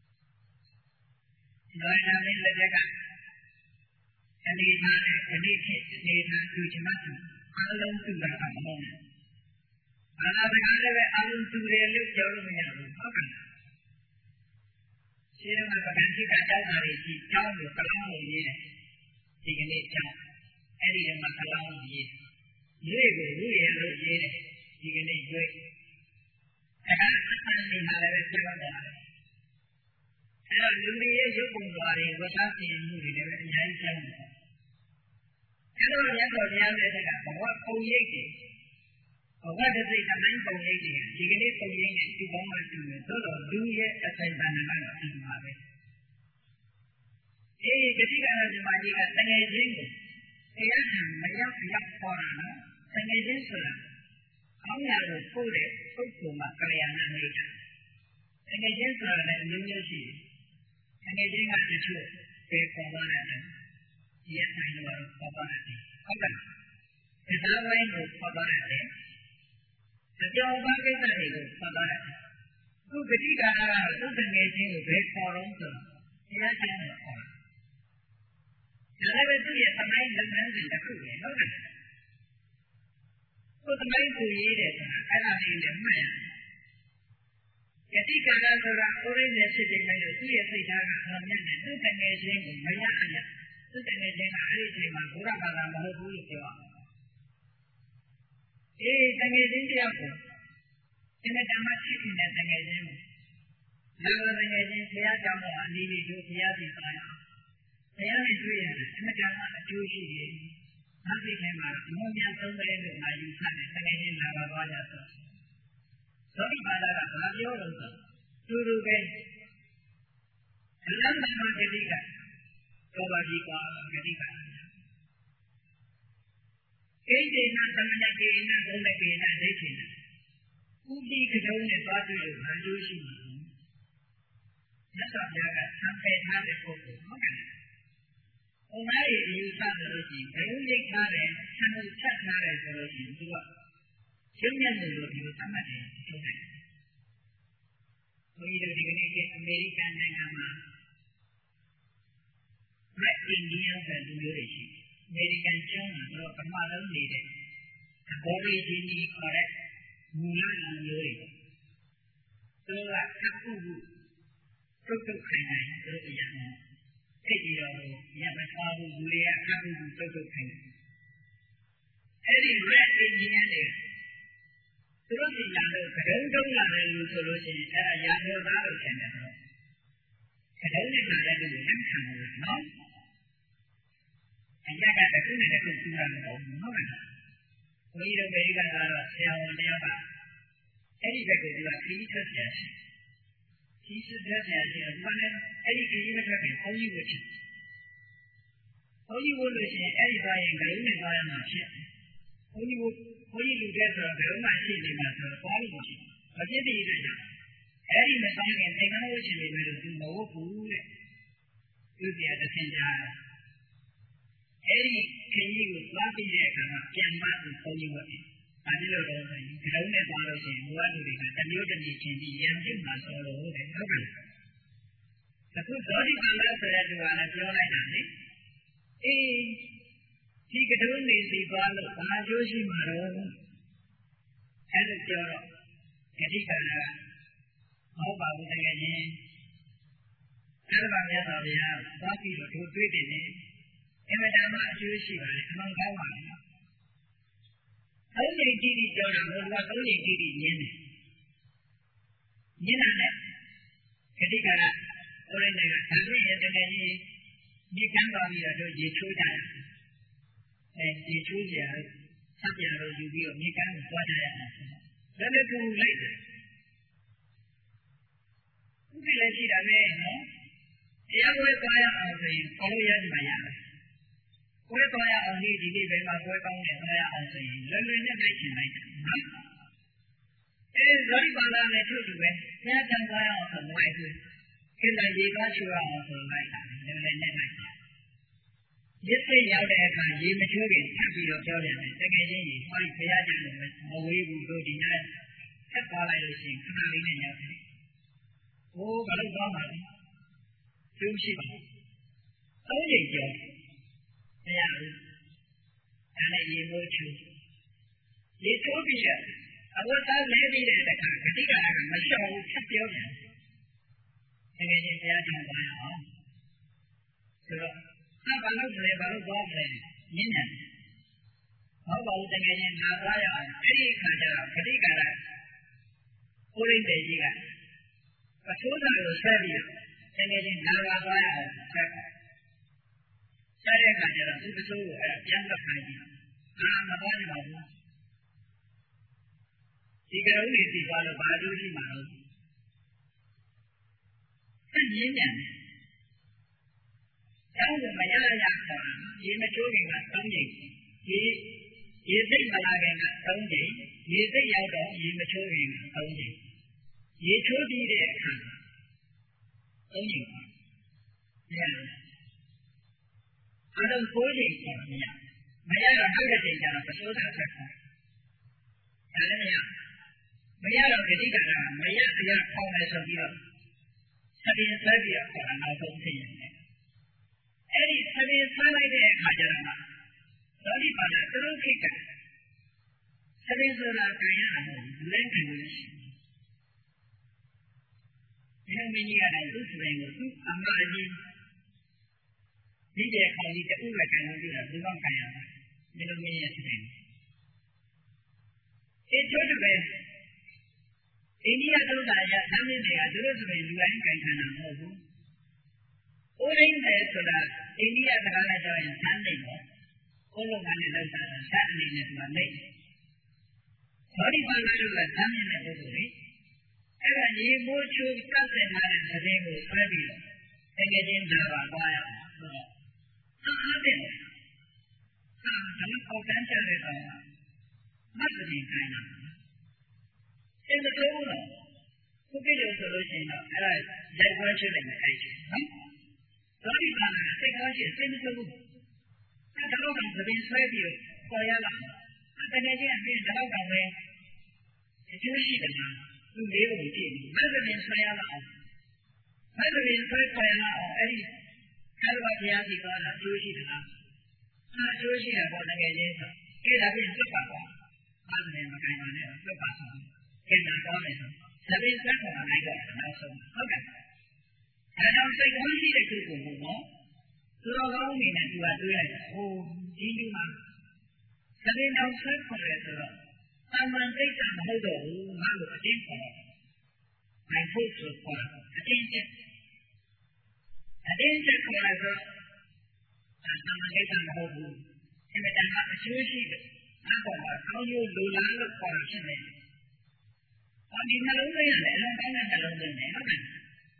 ဒီလိုနဲ့လည်းလက်ကအနေထားနဲ့ခဏိဖြစ်အနေထားသူချင်မှသူအလုံးစုတာမဟုတ်နဲ့။အာနာတကားလည်းပဲအလုံးစုတယ်လို့ပြောလို့မရဘူး။ဟုတ်ကဲ့။ရှိတော့ကဗန္တိကတောင်းတာတွေရှိတောင်းလို့ကလောင်းလို့ရေးတယ်ဒီကနေ့ကြောင်းအဲ့ဒီမှာကလောင်းလို့ရေးရွေးကိုရွေးရလို့ရေးတယ်ဒီကနေ့ရွေးအဲ့ဒါအမှန်နေတာလည်းပြောတာအဲ့တော့လူတွေရဲ့ရုပ်ပုံသွားတွေဝတ်သားပြင်မှုတွေလည်းအများကြီးကျောင်းတယ်အဲ့တော့ရသော်တရားတဲ့ကဘဝပုံရိပ်တွေဘဝတစ်စိတ်တမိုင်းပုံရိပ်တွေဒီကနေ့ပုံရိပ်နဲ့ဒီပေါင်းမှတူတယ်သို့တော့လူရဲ့အဆိုင်ပန်ကတော့ဒီမှာပဲအေးဒီကနေ့ဒီမှာကြီးကတကယ်ချင်းကိုတရားခံမရောက်မရောက်ခေါ်တာနော်တကယ်ချင်းဆိုတာအောင်းရကိုပို့တဲ့ပုဂ္ဂိုလ်မှာကလျာဏနေတာတကယ်ချင်းဆိုတာလည်းအမျိုးမျိုးရှိတယ်တကယ်ချင်းကတချို့ပဲခေါ်ပါတယ်ဒီအဆိုင်တော့ခေါ်ပါတယ်ဟုတ်ကဲ့ဒီသားဝိုင်းကိုခေါ်ပါတယ်အကြောင်းပါကိစ္စတွေကိုခေါ်ပါတယ်ခုပဋိကာရကတော့သူ့တကယ်ချင်းကိုပဲခေါ်တော့ဆိုတရားချမ်းကိုခေါ်တယ်ဒါလည်းသူ့ရဲ့သမိုင်းလုပ်ငန်းစဉ်တစ်ခုပဲဟုတ်ကဲ့ကိုသမိုင်းကိုရေးတယ်ဆိုတာအဲ့ဒါလေးလည်းမှတ်ရတယ်ယတိကာရဆိုတာကိုရင်းနဲ့ဖြစ်နေတယ်သူ့ရဲ့စိတ်ဓာတ်ကအောင်မြတ်တယ်သူ့တကယ်ချင်းကိုမရအရသူ့တကယ်ချင်းကအဲ့ဒီအချိန်မှာဘုရားဘာသာမဟုတ်ဘူးလို့ပြောအောင်အေးတကယ်ချင်းတရားကိုဒီနေ့ဓမ္မရှိနေတဲ့တကယ်ချင်းကိုနာမတကယ်ချင်းဘုရားကြောင့်တော့အနည်းလေးတို့ဘုရားစီသွားရအောင်ဘုရားနဲ့တွေ့ရတယ်အမှန်တရားအကျိုးရှိတယ်။နောက်ဒီထဲမှာအမှုများသုံးတယ်လို့ငါယူဆတယ်တကယ်ချင်းလာပါသွားကြဆိုသောတိပါဒကဘာပြောလို့ဆိုတူတူပဲအလမ်းမှာဂတိကတော့ပါကြီးကွာဂတိကကိဋ္ဌိနသမဏကေနဘုံတကေနဒိဋ္ဌိနဥပိကတုံးနဲ့သွားတွေ့လို့ဘာလို့ရှိမှာလဲမြတ်စွာဘုရားကသံပယ်ထားတဲ့ပုဂ္ဂိုလ်ဟုတ်ကဲ့ဘုရားရဲ့အယူဆဆိုလို့ရှိရင်ဘယ်လိုရိတ်ထားတယ်ဆံလို့ချက်ထားတယ်ဆိုလို့ရှိရင်သူကရုပ်မျက်နှာလို့ဒီလိုသတ်မှတ်တယ်ဟုတ်တယ်ဘုရားတို့ဒီကနေ့အမေရိကန်နိုင်ငံမှာ Red Indian ဆိုတဲ့လူမျိုးတွေရှိတယ်အမေရိကန်ကျွန်းကတော့ပထမဆုံးနေတယ်ဘော်ဘီဂျီနီခေါ်တဲ့မူလလူမျိုးတွေသူကသတ်ခုခုတုတ်တုတ်ခိုင်ခိုင်သူတို့ရအောင်ထိတ်ပြီးတော့ရမသွားဘူးလူတွေကသတ်ခုခုတုတ်တုတ်ခိုင်အဲ့ဒီ Red Indian တွေသူတို့ဒီညာတော့ကတုံးတုံးလာတယ်လို့ဆိုလို့ရှိရင်အဲ့ဒါရာဇဝသားလို့ထင်တယ်တော့ကတုံးနဲ့လာတဲ့လူကိုလက်ခံလို့နော်အရာကတခုနဲ့တခုတူတာမဟုတ်ဘူးဟုတ်ကဲ့ဘုရားတို့ဘေးကတော့ဆရာဝန်တယောက်ကအဲ့ဒီဘက်ကိုသူကခီးထွက်ပြန်တယ်ခီးထွက်ပြန်တယ်ဒီမှာလည်းအဲ့ဒီခီးမထွက်ခင်ဘုန်းကြီးကိုဖြစ်ဘုန်းကြီးကိုလို့ရှိရင်အဲ့ဒီသွားရင်ဂရုနဲ့သွားရမှာဖြစ်ဘုန်းကြီးကိုဘုန်းကြီးလူတဲ့ဆိုတော့ဂရုမှရှိနေမှာဆိုတော့သွားလို့မရှိမဖြစ်တဲ့အတွက်ကြောင့်အဲ့ဒီမဆိုင်ခင်သင်္ကန်းဝတ်ချင်နေမယ်လို့သူမဟုတ်ဘူးတဲ့သူကတသင်ကြားအဲ့ဒီခရီးကိုသွားပြီးတဲ့အခါမှာပြန်မသူဘုန်းကြီးဝတ်တယ်။ဒါကြည့်လို့တော့ဆိုရင်ဂရုနဲ့သွားလို့ရှိရင်ဘုရားလူတွေကတမျိုးတမျိုးချင်းပြီးရံပြစ်မှာဆိုလို့တဲ့ဟုတ်ကဲ့။အခုဇောတိပန္နဆိုတဲ့သူကလည်းပြောလိုက်တာလေ။အေးဒီကတုံးနေစီသွားလို့ဘာကျိုးရှိမှာတော့အဲ့လိုပြောတော့ဂတိကနာမဟုတ်ပါဘူးတကယ်ချင်းအဲ့ဒါမြတ်စွာဘုရားသွားပြီးတော့သူတွေ့တယ်လေအမှန်တမ်းအကျိုးရှိပါတယ်အမှန်ကောင်းပါလားသုံးချိန်ကြည့်ပြီးပြောတာဘုရားသုံးချိန်ကြည့်ပြီးညင်းတယ်ညင်းတာနဲ့ခတိကရဘုရားတွေကဒါနဲ့ရတဲ့ကြီးဒီကံပါပြီးတော့ရေချိုးကြတယ်အဲရေချိုးကြတယ်ဆက်ပြတော့ယူပြီးတော့မြေကမ်းကိုသွားကြရအောင်လည်းလည်းကူလိုက်တယ်ဒီလည်းရှိတာပဲနော်တရားဝဲသွားရအောင်ဆိုရင်ခေါ်လို့ရကြမှာရတယ်ဝဲသွားရအောင်ဒီဒီနေ့ပဲမှာဝဲကောင်းတယ်သွားရအောင်ဆိုရင်လွယ်လွယ်နဲ့လိုက်ချင်လိုက်တယ်နော်အဲဇောတိပါဠိနဲ့ထုတ်တူပဲဘုရားတန်သွားရအောင်ဆိုလိုက်သူခင်ဗျာရေသွားချိုးရအောင်ဆိုလိုက်တာလွယ်လွယ်နဲ့လိုက်တာရစ်စိတ်ရောက်တဲ့အခါရေမချိုးခင်ထပ်ပြီးတော့ပြောပြန်တယ်တကယ်ချင်းရေဟောဒီဘုရားကျမ်းလို့မဝေးဘူးတို့ဒီနေ့ဆက်သွားလိုက်လို့ရှိရင်ခဏလေးနဲ့ရောက်တယ်ဟိုးဘာလို့သွားမှာလဲကျိုးရှိပါဘူးသုံးချိန်ကြောတရားဘူးဒါနဲ့ရေမိုးချူရေချိုးပြီးရအဝတ်သားလဲပြီးတဲ့အခါဂတိကကမလျှော့ဘူးဆက်ပြောပြန်တကယ်ချင်းဘုရားကျမ်းသွားရအောင်ဆိုတော့အဘာလို့လဲဘာလို့သွားလဲညင်းတယ်ဟောပါဦးတကယ်ချင်းလာသွားရအောင်အဲ့ဒီအခါကျတော့ဂတိကကကိုရင်းတဲ့ကြီးကအဆိုးစာကိုဆက်ပြီးတကယ်ချင်းလာလာသွားရအောင်ဆက်ဆက်တဲ့အခါကျတော့သူ့ပစိုးကိုအဲ့ဒါပြန်လက်ခိုင်းပြီးအာမသွားနိုင်ပါဘူးဒီကရုံးလေးစီသွားလို့ဘာလို့ရှိမှာလဲဆက်ညင်းပြန်တယ်ကျောင်းကိုမရရခေါ်တာရေမချိုးခင်ကသုံးချိန်ရေရေစိတ်မလာခင်ကသုံးချိန်ရေစိတ်ရောက်တော့ရေမချိုးခင်ကသုံးချိန်ရေချိုးပြီးတဲ့အခါသုံးချိန်ပါရတယ်အဲ့တော့ကိုးချိန်ပါမရမရတော့နောက်တစ်ချိန်ကျတော့ပစိုးတာဆက်ခေါ်ဒါလည်းမရမရတော့ဂတိကကမရအရာပေါင်းလဲဆိုပြီးတော့ဆက်ပြီးဆက်ပြီးတော့ခေါ်တာနောက်ဆုံးချိန်ရတယ်အဲ့ဒီဆက်ပြီးဆက်လိုက်တဲ့အခါကျတော့သောတိပါဒသူတို့ခိကဆက်ပြီးဆိုတာခံရတာမဟုတ်ဘူးလက်ခံလို့ရှိတယ်ဒီမင်းကြီးကလည်းသူ့စပင်ကိုသူ့အမကြီးဒီတဲ့ခေါင်းကြီးတူပဲခံလို့ပြတာဒီတော့ခံရတာမင်းတို့မင်းရဲ့စပင်အဲချိုးတူပဲအိန္ဒိယသုဒ္ဓရသမ်းမင်းတွေကသူတို့စပင်လူတိုင်းခံခံတာမဟုတ်ဘူး။ဦးရင်းတယ်ဆိုတာအိန္ဒိယစကားနဲ့ပြောရင်သမ်းနေပေါ့။ကိုလုံးကလည်းလောက်တာသမ်းအနေနဲ့ဆိုတာနေ။သောတိပန်တို့ကသမ်းမြင်တဲ့ပုဂ္ဂိုလ်တွေအဲ့ဒါရေမိုးချိုးတတ်တဲ့ထားတဲ့သတင်းကိုဆွဲပြီးတော့တကယ်ချင်းလာပါသွားရအောင်ဆိုတော့အားတဲ့အာဒါလည်းပေါက်တန်းကြတဲ့ကောင်ကမတ်တင်ခိုင်းတာဆအဲ့ဒါတော့ဘုကိလို့ဆိုလို့ရှိရင်တော့အဲ့ဒါရိုက်ဝဲဖြစ်နေတယ်အဲ့ဒီနော်သောတိပန်ကစိတ်ကောင်းရှိစိတ်မဆိုးဘူးအဲ့ဒါတော့ကသဘင်ဆွဲပြီးခေါ်ရလာတကယ်ချင်းအပြင်တော့ကောင်ပဲအကျိုးရှိတယ်လားသူလေးကိုကြည့်မသဘင်ဆွဲရလာအောင်မသဘင်ဆွဲခေါ်ရလာအောင်အဲ့ဒီအဲ့လိုဘုရားကြီးကအကျိုးရှိတယ်လားအကျိုးရှိတယ်ပေါ့တကယ်ချင်းဆိုအဲ့ဒါပြင်ပြတ်ပါတော့မသဘင်မကိုင်ပါနဲ့ပြတ်ပါဆိုကျန်တာကောင်းတယ်ဆိုသဘင်ဆွဲခေါ်လာနိုင်တော့နောက်ဆုံးဟုတ်ကဲ့အဲဒါစိတ်ကောင်းရှိတဲ့သူကိုပေါ့သူတော်ကောင်းအနေနဲ့သူကတွေးလိုက်ဟိုဒီလူမှာသဘင်တော်ဆွဲခေါ်ရဲဆိုတော့အမှန်တိတ်တာမဟုတ်တော့ဘူးငါ့ကိုအတင်းခေါ်တယ်မိုင်ဖို့ဆိုခေါ်တာအတင်းချက်အတင်းချက်ခေါ်ရဲဆိုအမှန်တိတ်တာမဟုတ်ဘူးအမှန်တမ်းအကျိုးရှိတယ်အဲ့တော့ကောင်းကျိုးလိုလားလို့ခေါ်တာဖြစ်နေတယ်ဒီနှလုံးသွင်းရတယ်အလုံးကောင်းတဲ့နှလုံးသွင်းတယ်ဟုတ်ကဲ့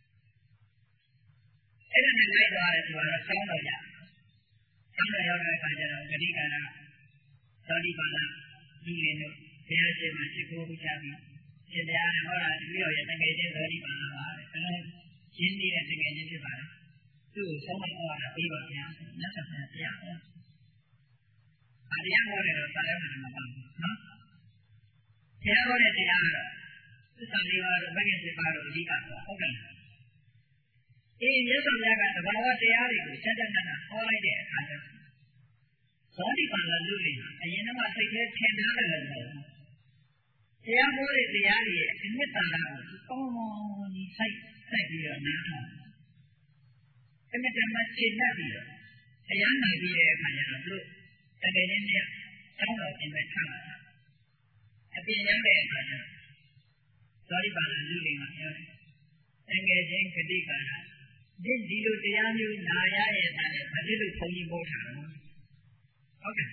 အဲ့ဒါနဲ့လိုက်သွားတယ်ဆိုတာတော့ဆောင်းတော့ရဆောင်းတော့ရောက်တဲ့အခါကျတော့ဂတိကာရသောတိပါဠိဒီရင်တို့ဘုရားရှင်မှာရှိခိုးကြပြီးရှင်တရားနဲ့ဟောတာပြီးတော့ရတကယ်ချင်းသောတိပါဠိပါတဲ့အဲဒါရင်းနေတဲ့တကယ်ချင်းဖြစ်ပါတယ်သူ့ကိုဆောင်းမဟောတာပြီးပါဗျာမြတ်စွာဘုရားတရားဟောအတရားဟောတယ်တော့စာရုံးနဲ့မပါဘူးနော်တရားဟောတဲ့တရားကတော့သစ္စာလေးပါးတို့ဘဂင်စစ်ပါးတို့အဓိကဟုတ်ကဲ့အေးမြတ်စွာဘုရားကတဘာဝတရားတွေကိုစက်တက်တက်ဟောလိုက်တဲ့အခါကျတော့သောတိပန်လူတွေအရင်ကစိတ်ထဲထင်ထားတယ်လို့မဟုတ်ဘူးတရားဟောတဲ့တရားတွေရဲ့အနှစ်သာရကိုကောင်းကောင်းကြီးစိုက်စိုက်ပြီးတော့နားထောင်အဲ့ဒါမှရှင်းတတ်ပြီးတော့တရားနာပြီးတဲ့အခါကျတော့သူတကယ်ချင်းမြတ်တောင်းတော်ပြင်မဲ့ထားတာအပြင်ရောက်တဲ့အခါကျတော့သောတိပန်လူတွေကပြောတယ်တကယ်ချင်းဂတိကာရဒီဒီလိုတရားမျိုးနာရရဲ့တာနဲ့ဘာဖြစ်လို့ဘုန်းကြီးပို့ထားလဲဟုတ်ကဲ့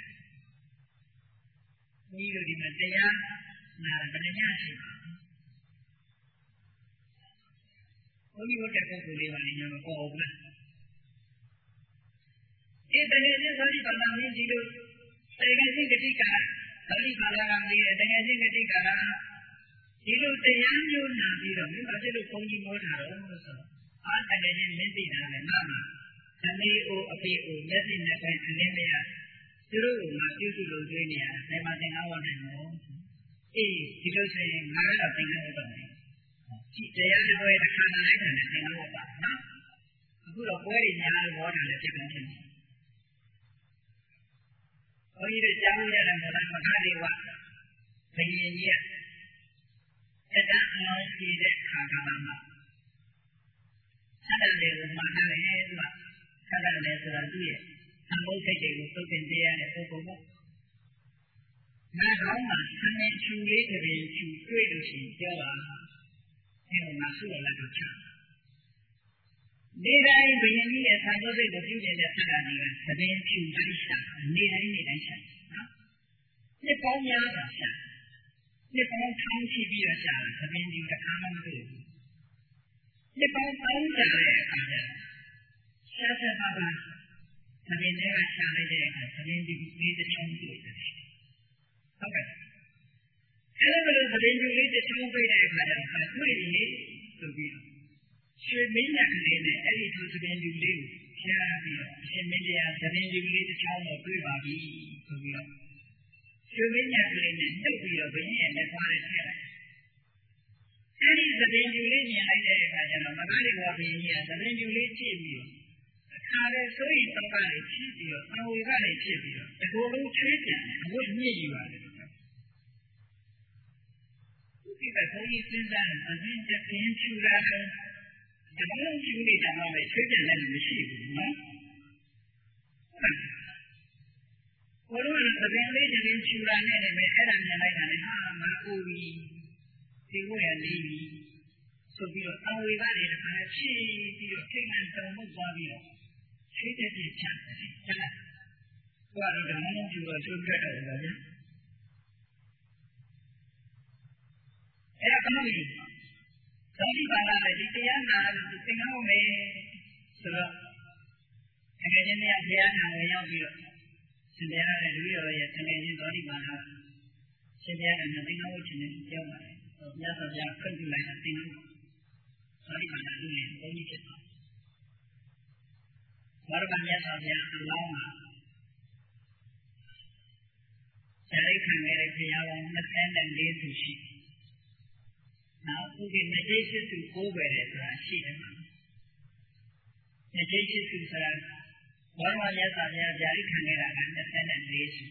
ဒီလိုဒီမှာတရားနာဗဏ္ဍညရှိပါဘုန်းကြီးတို့တဲ့ပုဂ္ဂိုလ်လေးပါနေမှာပေါ့ဟုတ်လားဒီတကယ်ချင်းသောတိပန်မင်းဒီလိုတကယ်ချင်းဂတိကာရသောတိပန်ကမေးတယ်တကယ်ချင်းဂတိကာရဒီလိုတရားမျိုးနာပြီးတော့မင်းဘာဖြစ်လို့ဘုန်းကြီးမိုးထားတော့လို့ဆိုအားတကယ်ချင်းမသိတာလည်းနာမှာသမီးအိုအဖေအိုမျက်စိနဲ့ပဲအလင်းမရသူတို့ကငါပြုစုလို့ကျွေးနေရတာနိုင်မသင်္ကားဝတ်နိုင်တော့အေးဒီလိုဆိုရင်ငါကတော့သင်္ကားဝတ်တော့မယ်ဒီတရားတွေပဲတစ်ခါတည်းလိုက်တယ်သင်္ကားဝတ်ပါနော်အခုတော့ပွဲတွေများလို့ဟောတာလည်းဖြစ်ကုန်ဖြစ်နေဘုန်းကြီးတို့ကြားလို့ရတယ်မို့လားမခါလေးဝဘယင်ကြီးကအဲ့ဒါအလောင်းကြီးတဲ့ခါကလာမှာအဲ့ဒါလေးကိုမှတ်ထားတယ်သူကအဲ့ဒါလေးဆိုတာသူ့ရဲ့အမုန်းစိတ်တွေကိုသုတ်တင်ပေးရတဲ့ပုဂ္ဂိုလ်ပေါ့။နာကောင်းမှာဆန်းတဲ့ချူလေးတစ်ပင်ချူတွေ့လို့ရှိရင်ပြောပါအဲ့တော့ငါဆုတော်လက်တော့ချနေတိုင်းဘုရင်ကြီးရဲ့ဆံတော်စိတ်ကိုပြုနေတဲ့ဆက်တာတွေကသဘင်ဖြူတိုင်းရှာနေတိုင်းနေတိုင်းရှာနော်။နှစ်ပေါင်းများစွာရှာနှစ်ပေါင်းထောင်ချီပြီးတော့ရှာသဘင်ဖြူတစ်ခါမှမတွေ့ဘူး။နှစ်ပေါင်းတောင်းကြတဲ့အခါကျရှာဆက်ပါပါသဘင်တွေကရှာလိုက်တဲ့အခါသဘင်ဖြူလေးတစ်ချောင်းတွေ့တယ်ဟုတ်ကဲ့အဲ့လိုသဘင်ဖြူလေးတစ်ချောင်းတွေ့တဲ့အခါကျတော့တွေ့လေဆိုပြီးရွှေမင်းညကလေးနဲ့အဲ့ဒီသူသဘင်ဖြူလေးကိုရှာပြီးတော့အရှင်မင်းတရားသဘင်ဖြူလေးတစ်ချောင်းတော့တွေ့ပါပြီဆိုပြီးတော့ရွှေမင်းညကလေးနဲ့နှုတ်ပြီးတော့ဘုရင်ရဲ့လက်သွားနဲ့ထည့်လိုက်အဲ့ဒီသဘင်ဖြူလေးမြင်လိုက်တဲ့အခါကျတော့မဂ္ဂလိဝဘုရင်ကြီးကသဘင်ဖြူလေးကြည့်ပြီးတော့အခါလေဆိုရင်တော့ကလေးဖြစ်ပြီးတော့အဝေကလေးဖြစ်ပြီးတော့ဒီလိုလုံးချွေးပြန်တယ်အဝတ်ညစ်ယူပါတယ်ဒီကဘုန်းကြီးစဉ်းစားအရင်တပြင်းချူလာတယ်ဒီလိုချူနေတာမှပဲချွေးပြန်လည်းမရှိဘူးနော်ဘုရားကသဘင်လေးတပြင်းချူလာနေတယ်ပဲအဲ့ဒါမြင်လိုက်တာလေဟာငါအိုပြီဒီဝဲလေးပြီဆိုပြီးတော့အဝေကနေတစ်ခါချီပြီးတော့ထိတ်လန့်တုန်လှုပ်သွားပြီးတော့ချွေးတဲ့ပြချတယ်ဟုတ်လားဘုရားကဓမ္မလုံးကျူတော့ချွေးပြတ်တယ်ဗျာအဲ့ဒါကောင်းပြီသောတိပန်ကလည်းဒီတရားနာလို့သင်္ကောင်းမယ်ဆိုတော့အကယ်၍များဘုရားနာဝင်ရောက်ပြီးတော့ရှင်ဘုရားရဲ့လူရောရဲ့တကယ်ချင်းသောတိပန်ကရှင်ဘုရားကသင်္ကောင်းဝတ်ခြင်းနဲ့ပြောပါတယ်သောမြတ်စွာဘုရားဖွင့်ပြလိုက်တဲ့သင်္ကန်းသာရိပုတ္တရာလူလင်ဘုန်းကြီးဖြစ်သွားဘာလို့မြတ်စွာဘုရားအလောင်းမှာဇာတိခံခဲ့တဲ့ဘုရားပေါင်းနှစ်ဆယ်လေးဆူရှိနောက်ဥပ္ပိနတိရှိစုကိုးွယ်တယ်ဆိုတာရှိတယ်မှာနတိရှိစုဆိုတာဘာလို့မြတ်စွာဘုရားဇာတိခံခဲ့တာကနှစ်ဆယ်လေးဆူ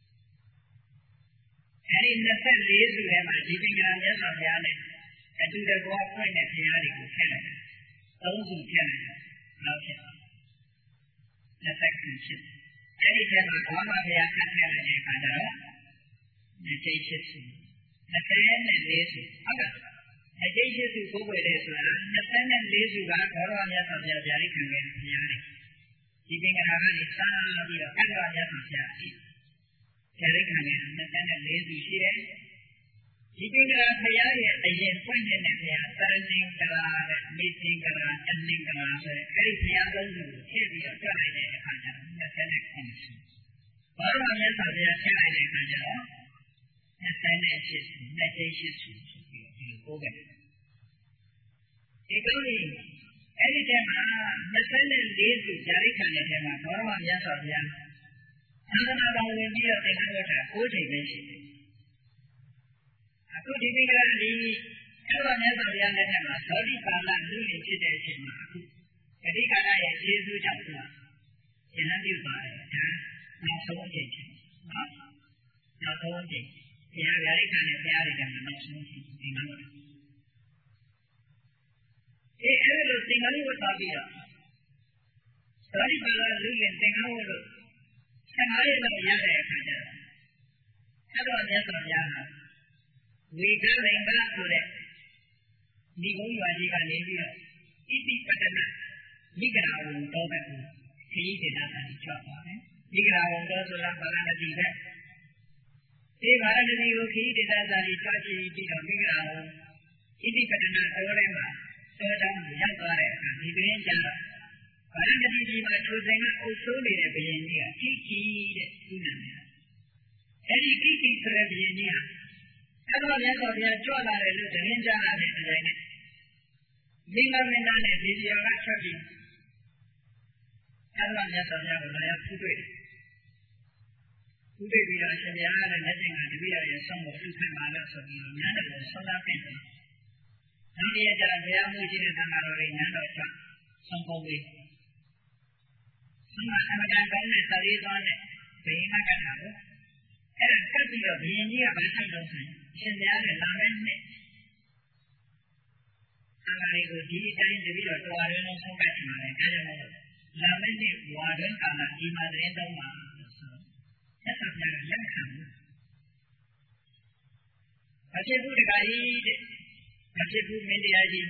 အဲဒီနှစ်ဆယ်လေးဆူထဲမှာဒီပင်ကမြတ်စွာဘုရားနဲ့အတူတကွဖွင့်တဲ့ဘုရားတွေကိုထည့်လိုက်တယ်သုံးဆူထည့်လိုက်တယ်နောက်ဖြစ်သွားနှစ်ဆယ်ခုဖြစ်အဲဒီထဲမှာဘာမှဘုရားခန့်ထည့်လိုက်တဲ့အခါကျတော့နတိရှိစုနှစ်ဆယ်လေးဆူဟုတ်ကဲ့အကျိရှိစုကိုယ်ွယ်တဲ့ဆိုတာနှစ်ဆယ်လေးဆူကဘောရဝမြတ်စွာဘုရားဗျာဒိခံခဲ့တဲ့ဘုရားတွေဒီပင်ကရာကနေစပြီးတော့အတ္တဝမြတ်စွာဘုရားရှိဗျာဒိခံခဲ့တဲ့နှစ်ဆယ်လေးဆူရှိတယ်ဒီပင်ကရာဘုရားရဲ့အရင်ဖွင့်နေတဲ့ဘုရားသရဏင်္ဂရာနဲ့မိသင်္ဂရာအနင်္ဂရာဆိုတဲ့အဲဒီဘုရားသုံးခုကိုထည့်ပြီးတော့တွက်လိုက်တဲ့အခါကျတော့နှစ်ဆယ်ခုရှိဘောရဝမြတ်စွာဘုရားထည့်လိုက်တဲ့အခါကျတော့နှစ်ဆယ်ရှစ်စုနှစ်ကျိရှိစုဆိုပြီးတော့ဒီလိုပို့ခဲ့ဒီကောင်းကြီးအဲ့ဒီထဲမှာနှစ်ဆယ်လေးစုဇာတိခံတဲ့ထဲမှာဘောရမမြတ်စွာဘုရားသံဃာတော်ဝင်ပြီးတော့သင်္ကန်းဝတ်တာကိုးချိန်ပဲရှိတယ်အခုဒီမိကရာဒီအဲ့တော့မြတ်စွာဘုရားလက်ထက်မှာသောတိပါဠိလူလင်ဖြစ်တဲ့အချိန်မှာအခုဂတိကာလရဲ့ကျေးဇူးကြောင့်သူကဉာဏ်ပြုပါတယ်ဒါနောက်ဆုံးအချိန်ဖြစ်နော်နောက်ဆုံးအချိန်ဘုရားဗျာဒိခံတဲ့ဘုရားတွေကနောက်ဆုံးအချိန်သင်္ကန်းဝတ်အဲအဲ့လိုသင်္ကန်းဝတ်သွားပြီးတော့သောတိပါဠိလူလင်သင်္ကန်းဝတ်လို့ဆယ်ငါးရက်လောက်ရတဲ့အခါကျတော့အဲ့တော့မြတ်စွာဘုရားဟာဝေကလိင်္ဂဆိုတဲ့ဒီဘုံရွာကြီးကနေပြီးတော့ဣတိပတ္တနာမိဂရာဝံတော်ဘက်ကိုခရီးဒေသစာကြီးချောက်ပါတယ်မိဂရာဝံတော်ဆိုတာဗာရာဏသီပဲဒီဗာရာဏသီကိုခရီးဒေသစာကြီးချောက်ကြည့်ပြီးတော့မိဂရာဝံဣတိပတ္တနာတော်ထဲမှာတော်တောင်းရောက်သွားတဲ့အခါဒီဘုရင်ကျတော့ဗာရာဏသီကြီးမှာချိုစင်ကအုပ်စိုးနေတဲ့ဘုရင်ကြီးကခိခိတဲ့သူ့နာမည်အဲဒီခိခိဆိုတဲ့ဘုရင်ကြီးဟာအဲ့တော့မြတ်စွာဘုရားကြွလာတယ်လို့သတင်းကြားလာတဲ့တိုင်နဲ့မင်္ဂလာမင်းသားနဲ့ဒီပြာကချက်ပြီးအဲ့တော့မြတ်စွာဘုရားကိုလာရောက်ဖူးတွေ့တယ်ဖူးတွေ့ပြီးတော့ရှင်ဘုရားကလည်းလက်ကျင်ကတပည့်တော်ရဲ့ဆောင်းကိုပြုခွင့်ပါလို့ဆိုပြီးတော့ဉာဏ်တော်ကိုဆုံးသတ်ပြင်တယ်နောက်တစ်ရက်ကျတော့ဘုရားမှုရှိတဲ့သံဃာတော်တွေဉာဏ်တော်ချဆုံးကုန်ပြီဆုံးမအမတန်ကောင်းတဲ့သတိသွားနဲ့ဘိမကတ်တာကိုအဲ့ဒါကပ်ပြီးတော့ဘုရင်ကြီးကဗတ်ဆိုင်လို့ဆိုရင်ရှင်ဘုရားကလာမယ့်နှစ်သံဃာတွေကိုဒီအတိုင်းတပြီးတော့တော်ရင်းလုံးဆုံးကတ်ချင်ပါတယ်ဒါကြောင့်မို့လာမယ့်နှစ်ဝါတွင်ကာလဒီမှာသတင်းသုံးပါဆိုသက်သာပြလက်ခံဘူးအဖြစ်ဘူးတခါကြီးတဲ့အဖြစ်ဘူးမင်းတရားကြီး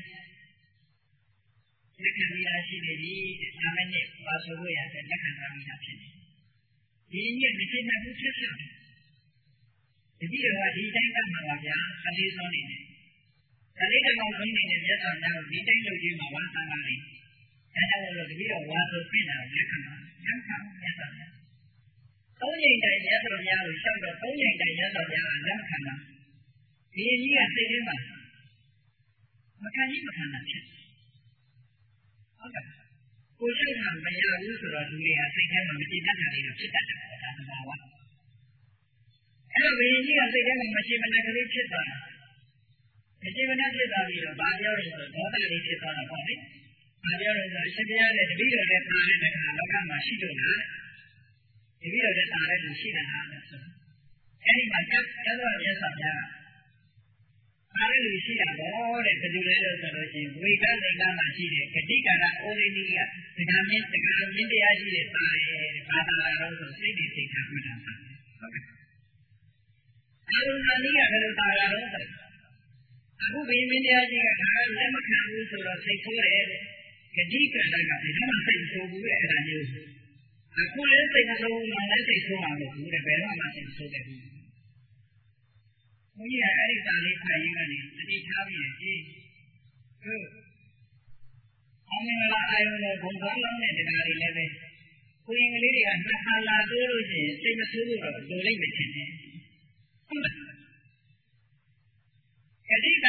လက်ခံပြီးသားရှိနေပြီတဲ့လာမယ့်နှစ်ပါဆိုလို့ရတဲ့လက်ခံထားပြီးသားဖြစ်နေဒီညက်မရှိမှဘူးဖြစ်ဖြစ်တတိယကဒီတိုင်းကမှပါဗျာအလေးဆုံးနေတယ်။ဒါလေးကောင်ဆုံးနေတဲ့မြတ်စွာဘုရားကိုဒီတိုင်းလုပ်ပြီးမှဝါသံဃာလေးအဲဒါလို့တတိယဝါဆိုပြင်တာလက်ခံပါလက်ခံမြတ်စွာဘုရား။သုံးချိန်တိုင်မြတ်စွာဘုရားကိုရှောက်တော့သုံးချိန်တိုင်မြတ်စွာဘုရားကလက်ခံတာဒီကြီးကစိတ်ထဲမှာမခံကြီးမခံတာဖြစ်ဟုတ်ကဲ့ကိုရှောက်တာမရဘူးဆိုတော့လူတွေကစိတ်ထဲမှာမကြည်တတ်တာလေးတော့ဖြစ်တတ်တယ်ဒါသဘာဝအဲ့တော့ဘုရင်ကြီးကစိတ်ထဲမှာမရှိမနဲ့ကလေးဖြစ်သွားတယ်။မရှိမနဲ့ဖြစ်သွားပြီးတော့ဗာပြောလို့ဆိုဒေါသလေးဖြစ်သွားတာပေါ့လေ။ဗာပြောလို့ဆိုအရှင်ဘုရားနဲ့တပည့်တော်နဲ့ပါတဲ့အခါလောကမှာရှိလို့လား။တပည့်တော်နဲ့ပါတဲ့လူရှိတာလားဆို။အဲ့ဒီမှာကျတော့မြတ်စွာဘုရားပါတဲ့လူရှိတာပေါ့တဲ့ဘယ်လိုလဲလို့ဆိုလို့ရှိရင်ဝေကလိင်္ဂမှာရှိတဲ့ဂတိကာရအိုရိနိကဒဂမင်းဒဂမင်းတရားရှိတဲ့ပါတယ်ဘာသာတော်ဆိုစိတ်တွေစိတ်ထားမှတ်တာဟုတ်ကဲ့အာရုံနာနည်းကဘယ်လိုတာရတော့အခုဘိမင်းတရားကြီးကဒါလက်မခံဘူးဆိုတော့စိတ်ဆိုးတယ်ဂတိကံကဘယ်တော့မှစိတ်ဆိုးဘူးလေအဲ့ဒါမျိုးအခုလည်းစိတ်နှလုံးမှာလည်းစိတ်ဆိုးမှာမဟုတ်ဘူးတဲ့ဘယ်တော့မှစိတ်ဆိုးတယ်ဘူးဘုရားအဲ့ဒီတာလေးခိုင်ရင်းကနေတတိထားပြီးကြည့်ဟုတ်အောင်မင်္ဂလာအာယုန်နဲ့ဘုံသွားလုံးတဲ့တရားတွေလည်းပဲကိုရင်ကလေးတွေကနှစ်ခါလာတိုးလို့ရှိရင်စိတ်မဆိုးဘူးတော့လိုလိမ့်မယ်ထင်တယ်ဂတိ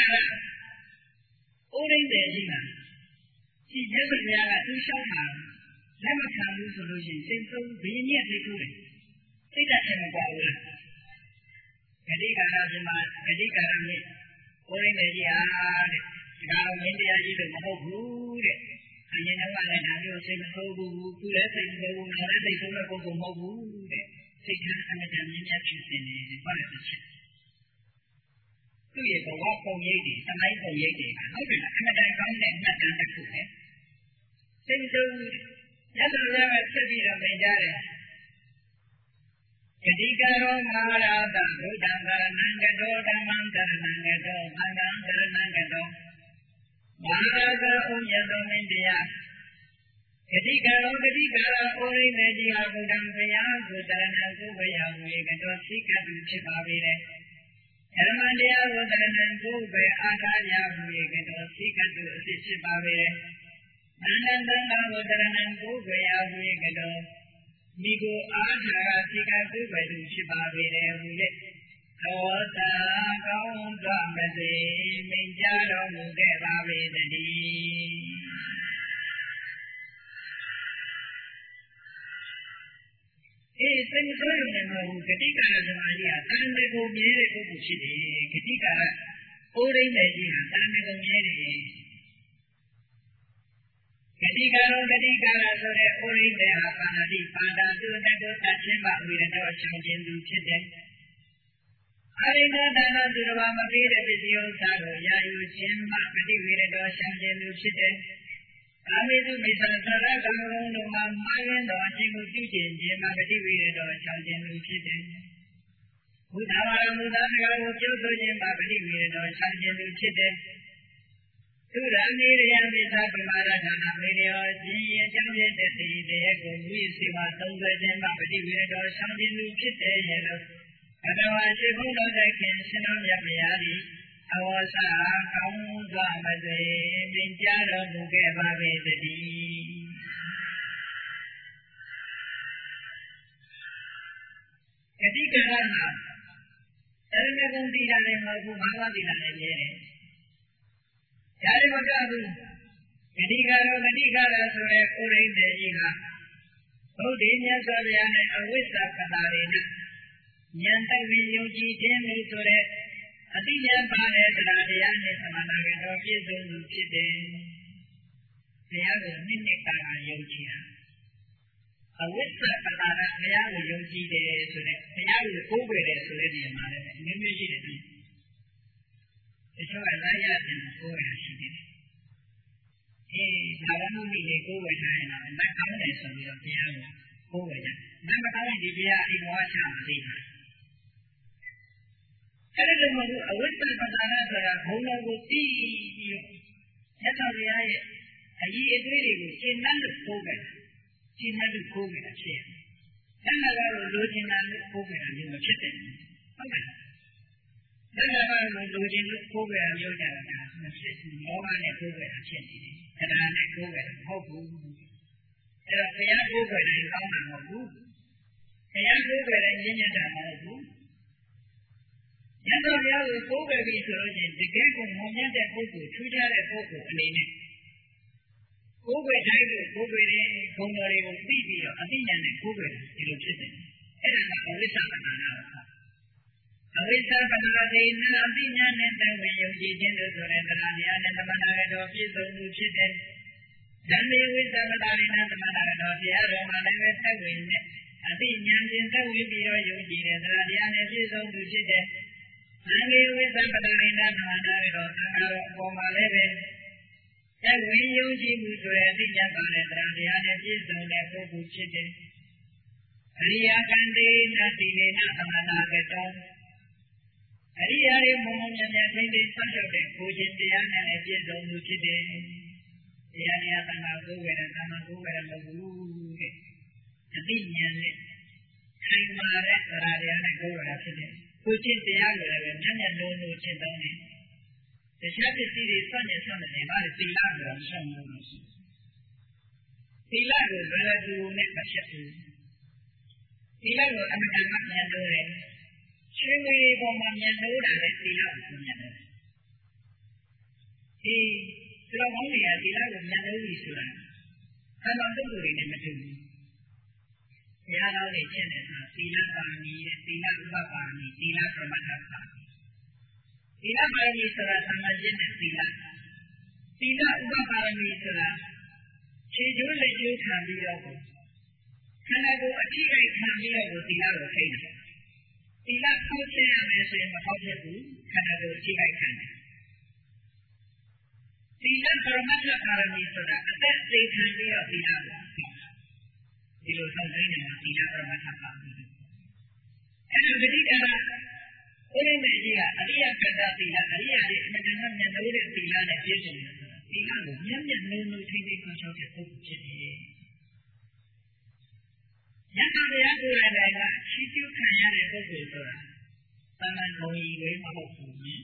ဒီရက်စရာကသူ့ရှောက်တာလက်မခံဘူးဆိုလို့ရှိရင်စိတ်ဆုံးဘင်းညက်သေးထိုးတယ်စိတ်ဓာတ်မပေါ်ဘူးလားဂတိကာရပြမဂတိကာရမြေကိုရင်းနေကြီးအားတဲ့ဒါတော့မင်းတရားကြီးလို့မဟုတ်ဘူးတဲ့အရင်ကလည်းဒါမျိုးစိတ်မဆိုးဘူးသူလည်းစိတ်မဆိုးဘူးနောက်လည်းစိတ်ဆိုးတဲ့ပုဂ္ဂိုလ်မဟုတ်ဘူးတဲ့စိတ်ထားအမှန်တန်မြင့်မြတ်ဖြစ်နေတယ်ဘာလဲတစ်ချက်သူ့ရဲ့ဘဝပုံရိပ်တွေသမိုင်းပုံရိပ်တွေကဟုတ်တယ်လားအမှန်တန်ကောင်းတဲ့မှတ်တမ်းတစ်ခုပဲစိတ်မဆိုးဘူးရသော်လည်းဆက်ပြီးတော့ပြင်ကြတယ်ဂတိကရောမဟာရသဘုဒ္ဓံကရဏံကတောဓမ္မံကရဏံကတောသံဃံကရဏံကတောမဟာရသဥညတောမင်းတရားဂတိကရောဂတိကရောဩရိမေကြီးဟာဘုဒ္ဓံဘုရားကိုတရဏံကိုဘုရားဝေကတောသိကတုဖြစ်ပါပေတယ်ဓမ္မတရားကိုတရဏံကိုပဲအာထာရဝေကတောသိကတုအဖြစ်ဖြစ်ပါပေတယ်အနန္တံကိုတရဏံကိုဘုရားဝေကတောမိကိုအာထာရသိကတုပဲသူဖြစ်ပါပေတယ်ဟူလေသောတာကောင်းစွာမစေမိန့်ကြားတော်မူခဲ့ပါပေတည်းအေးစိတ်ဆိုးရုံနဲ့မဟုတ်ဘူးဂတိကာရသမားကြီးဟာတန်တေကိုမြဲတဲ့ပုဂ္ဂိုလ်ဖြစ်တယ်ဂတိကာရအိုးရင်းတဲ့ကြီးဟာတန်တေကိုမြဲတယ်ဂတိကာရောဂတိကာရဆိုတဲ့အိုးရင်းတဲ့ဟာပါဏာတိပါဒသူတတ်ကိုတတ်ချင်းပါဝိရတောအဆောင်ခြင်းသူဖြစ်တယ်အရိဏဒါနသူတော်ဘာမပေးတဲ့ပစ္စည်းဥစ္စာကိုယာယူခြင်းမှပฏิဝိရတောဆောင်ခြင်းသူဖြစ်တယ်ကာမိတုမိစ္ဆာသရကံရုံတို့မှာမှားယွင်းသောအခြင်းကိုပြုကျင့်ခြင်းမှာပฏิဝိရတောဆောင်ခြင်းသူဖြစ်တယ်ဘုဒ္ဓဘာသာမူသားစကားကိုပြောဆိုခြင်းမှာပฏิဝိရတောဆောင်ခြင်းသူဖြစ်တယ်သူရမေရယမိစ္ဆာပမာဒဌာနမေရယောခြင်းရင်ကြောင့်ဖြစ်တဲ့ဒီတရားကိုလူ၏စေဝါသုံးဆွဲခြင်းမှာပฏิဝိရတောဆောင်ခြင်းသူဖြစ်တယ်ရဲ့လို့အတဝါရှိဘုဒ္ဓသခင်ရှင်တော်မြတ်ဗျာသည်အဝဆာကောင်းစွာမစေသင်ကြားတော်မူခဲ့ပါပေတည်းဂတိကရဟာတရဏဂုံတိတာလည်းမဟုတ်ဘူးဘာဝတိတာလည်းမြဲတယ်ဒါလည်းမကဘူးဂတိကရောဂတိကရဆိုတဲ့ကိုရိန္ဒေကြီးဟာဘုဒ္ဓမြတ်စွာဘုရားနဲ့အဝိဇ္ဇာကတာရိနဉာဏ်တဝိယုံကြည်ခြင်းလို့ဆိုတဲ့အတိဉာဏ်ပါတဲ့တရားတရားနဲ့သမဏဂတောပြည့်စုံသူဖြစ်တယ်။ဘုရားကိုနှစ်နှစ်ကာလယုံကြည်တာအဝိဇ္ဇာကတာရဘုရားကိုယုံကြည်တယ်ဆိုတဲ့ဘုရားကိုကိုးကွယ်တယ်ဆိုတဲ့နေရာမှာလည်းအမျိုးမျိုးရှိတယ်နော်။တချို့ကလာရတဲ့ကိုးရရှိတယ်။အေးဘာဝမှုတွေကိုးကွယ်ထားရင်တော့လက်ကောင်းတယ်ဆိုပြီးတော့ဘုရားကိုကိုးကွယ်ကြ။လက်မကောင်းရင်ဒီဘုရားအိမ်ဝါချမသိဘူး။အဲ့ဒီလိုမျိုးအဝိဇ္ဇာပဒါနဆိုတာဘုံတော်ကိုသိပြီးတော့မြတ်စွာဘုရားရဲ့အရေးအသွေးတွေကိုရှင်းနှံ့လို့ပို့ခဲ့ရှင်းနှံ့လို့ပို့ခဲ့တာဖြစ်တယ်။အဲ့ဒါကတော့လိုချင်တာလို့ပို့ခဲ့တာမျိုးမဖြစ်တယ်။ဟုတ်ကဲ့။အဲ့ဒါကတော့လိုချင်လို့ပို့ခဲ့တာမျိုးကြတာမဖြစ်ဘူး။လောဘနဲ့ပို့ခဲ့တာဖြစ်နေတယ်။တရားနဲ့ပို့ခဲ့တာမဟုတ်ဘူး။အဲ့တော့ဘုရားပို့ခဲ့တယ်ကောင်းတာမဟုတ်ဘူး။ဘုရားပို့ခဲ့တယ်ညဉ့်ညံ့တာမဟုတ်ဘူး။ရသော်ဘုရားကိုကိုးကွယ်ပြီးဆိုလို့ချင်းတကယ်ကိုမုံမြတ်တဲ့ပုဂ္ဂိုလ်ထူးခြားတဲ့ပုဂ္ဂိုလ်အနေနဲ့ကိုးကွယ်တိုင်းလို့ကိုးကွယ်တဲ့ဂုဏ်တော်တွေကိုသိပြီးတော့အသိဉာဏ်နဲ့ကိုးကွယ်တယ်ဒီလိုဖြစ်တယ်။အဲ့ဒါကအဝိဇ္ဇာပဒါနပါ။အဝိဇ္ဇာပဒါနေနာအသိဉာဏ်နဲ့တန်ဝင်ယုံကြည်ခြင်းတို့ဆိုတဲ့တရားတရားနဲ့သမဏရတော်ပြည့်စုံမှုဖြစ်တယ်။ဓမ္မေဝိဇ္ဇာပဒါနေနာသမဏရတော်တရားတော်မှာလည်းပဲသက်ဝင်နဲ့အသိဉာဏ်ဖြင့်သက်ဝင်ပြီးတော့ယုံကြည်တဲ့တရားတရားနဲ့ပြည့်စုံမှုဖြစ်တယ်။သံဃေဝိသပတရိဏသမဏရတော်သံဃာတော်အပေါ်မှာလည်းပဲသက်ဝင်ယုံကြည်မှုဆိုတဲ့အသိဉာဏ်ပါတဲ့တရားတရားနဲ့ပြည့်စုံတဲ့ပုဂ္ဂိုလ်ဖြစ်တယ်။အရိယာကံတေနတိလေနသမဏကတောအရိယာရဲ့မုံမုံမြတ်မြတ်သိသိဆောက်ရှောက်တဲ့ကိုခြင်းတရားနဲ့လည်းပြည့်စုံမှုဖြစ်တယ်။တရားတရားသံဃာကိုယ်ဝယ်တဲ့သံဃာကိုယ်ဝယ်တဲ့မဟုတ်ဘူးတဲ့အသိဉာဏ်နဲ့ခိုင်မာတဲ့တရားတရားနဲ့ကိုယ်ဝယ်တာဖြစ်တယ်။ကိုကျင့်တရားကိုလည်းညံ့ညံ့လုံးလုံးကျင့်သုံးတယ်။တခြားပစ္စည်းတွေစွန့်နေစွန့်နေပါလေသီလကိုတော့ရှောင်လို့မရှိဘူး။သီလကိုဘယ်လိုသူနဲ့မဖြစ်ဘူး။သီလကိုအမှန်တမ်းညံ့လို့တယ်။ရှင်ဝေပေါ်မှာညံ့လို့တာလည်းသီလကိုညံ့လို့တယ်။ဒီသဆိုတော့ဘောင်းတွေကသီလကိုမြတ်လို့ပြီဆိုတာဆံတော်ပုဂ္ဂိုလ်တွေနဲ့မတူဘူးဘုရားတော်တွေကျင့်တယ်ဆိုတာသီလပါရမီသီလဥပပါရမီသီလပရမတ္ထပါရမီသီလပါရမီဆိုတာသံဃာကျင့်တဲ့သီလသီလဥပပါရမီဆိုတာခြေကျိုးလက်ကျိုးခံပြီးတော့ခန္ဓာကိုယ်အထိအိမ်ခံပြီးတော့သီလကိုထိန်းတယ်သီလဖောက်ခြင်းရမယ်ဆိုရင်မဖောက်ဖြစ်ဘူးခန္ဓာကိုယ်အထိအိမ်ခံတယ်သီလပရမတ္ထပါရမီဆိုတာအသက်သေခံပြီးတော့သီလကိုဒီလိုဆောင်တိုင်းနေတာသီလပရမတ္ထပါရမီအဲ့ဒါဂတိကရဘုရားမေကြီးကအရိယကတ္တသီလအရိယတွေအမှန်တမ်းမြတ်လို့တဲ့သီလနဲ့ပြည့်စုံတယ်ဆိုတာသီလကိုမြတ်မြတ်လုံးလုံးထိန်းသိမ်းဆောင်ရှောက်တဲ့ပုဂ္ဂိုလ်ဖြစ်တယ်။ယတ္တဘုရားကိုယ်တိုင်ကချီးကျူးခံရတဲ့ပုဂ္ဂိုလ်ဆိုတာသာမန်ဘုံကြီးဝေးမဟုတ်ဘူး။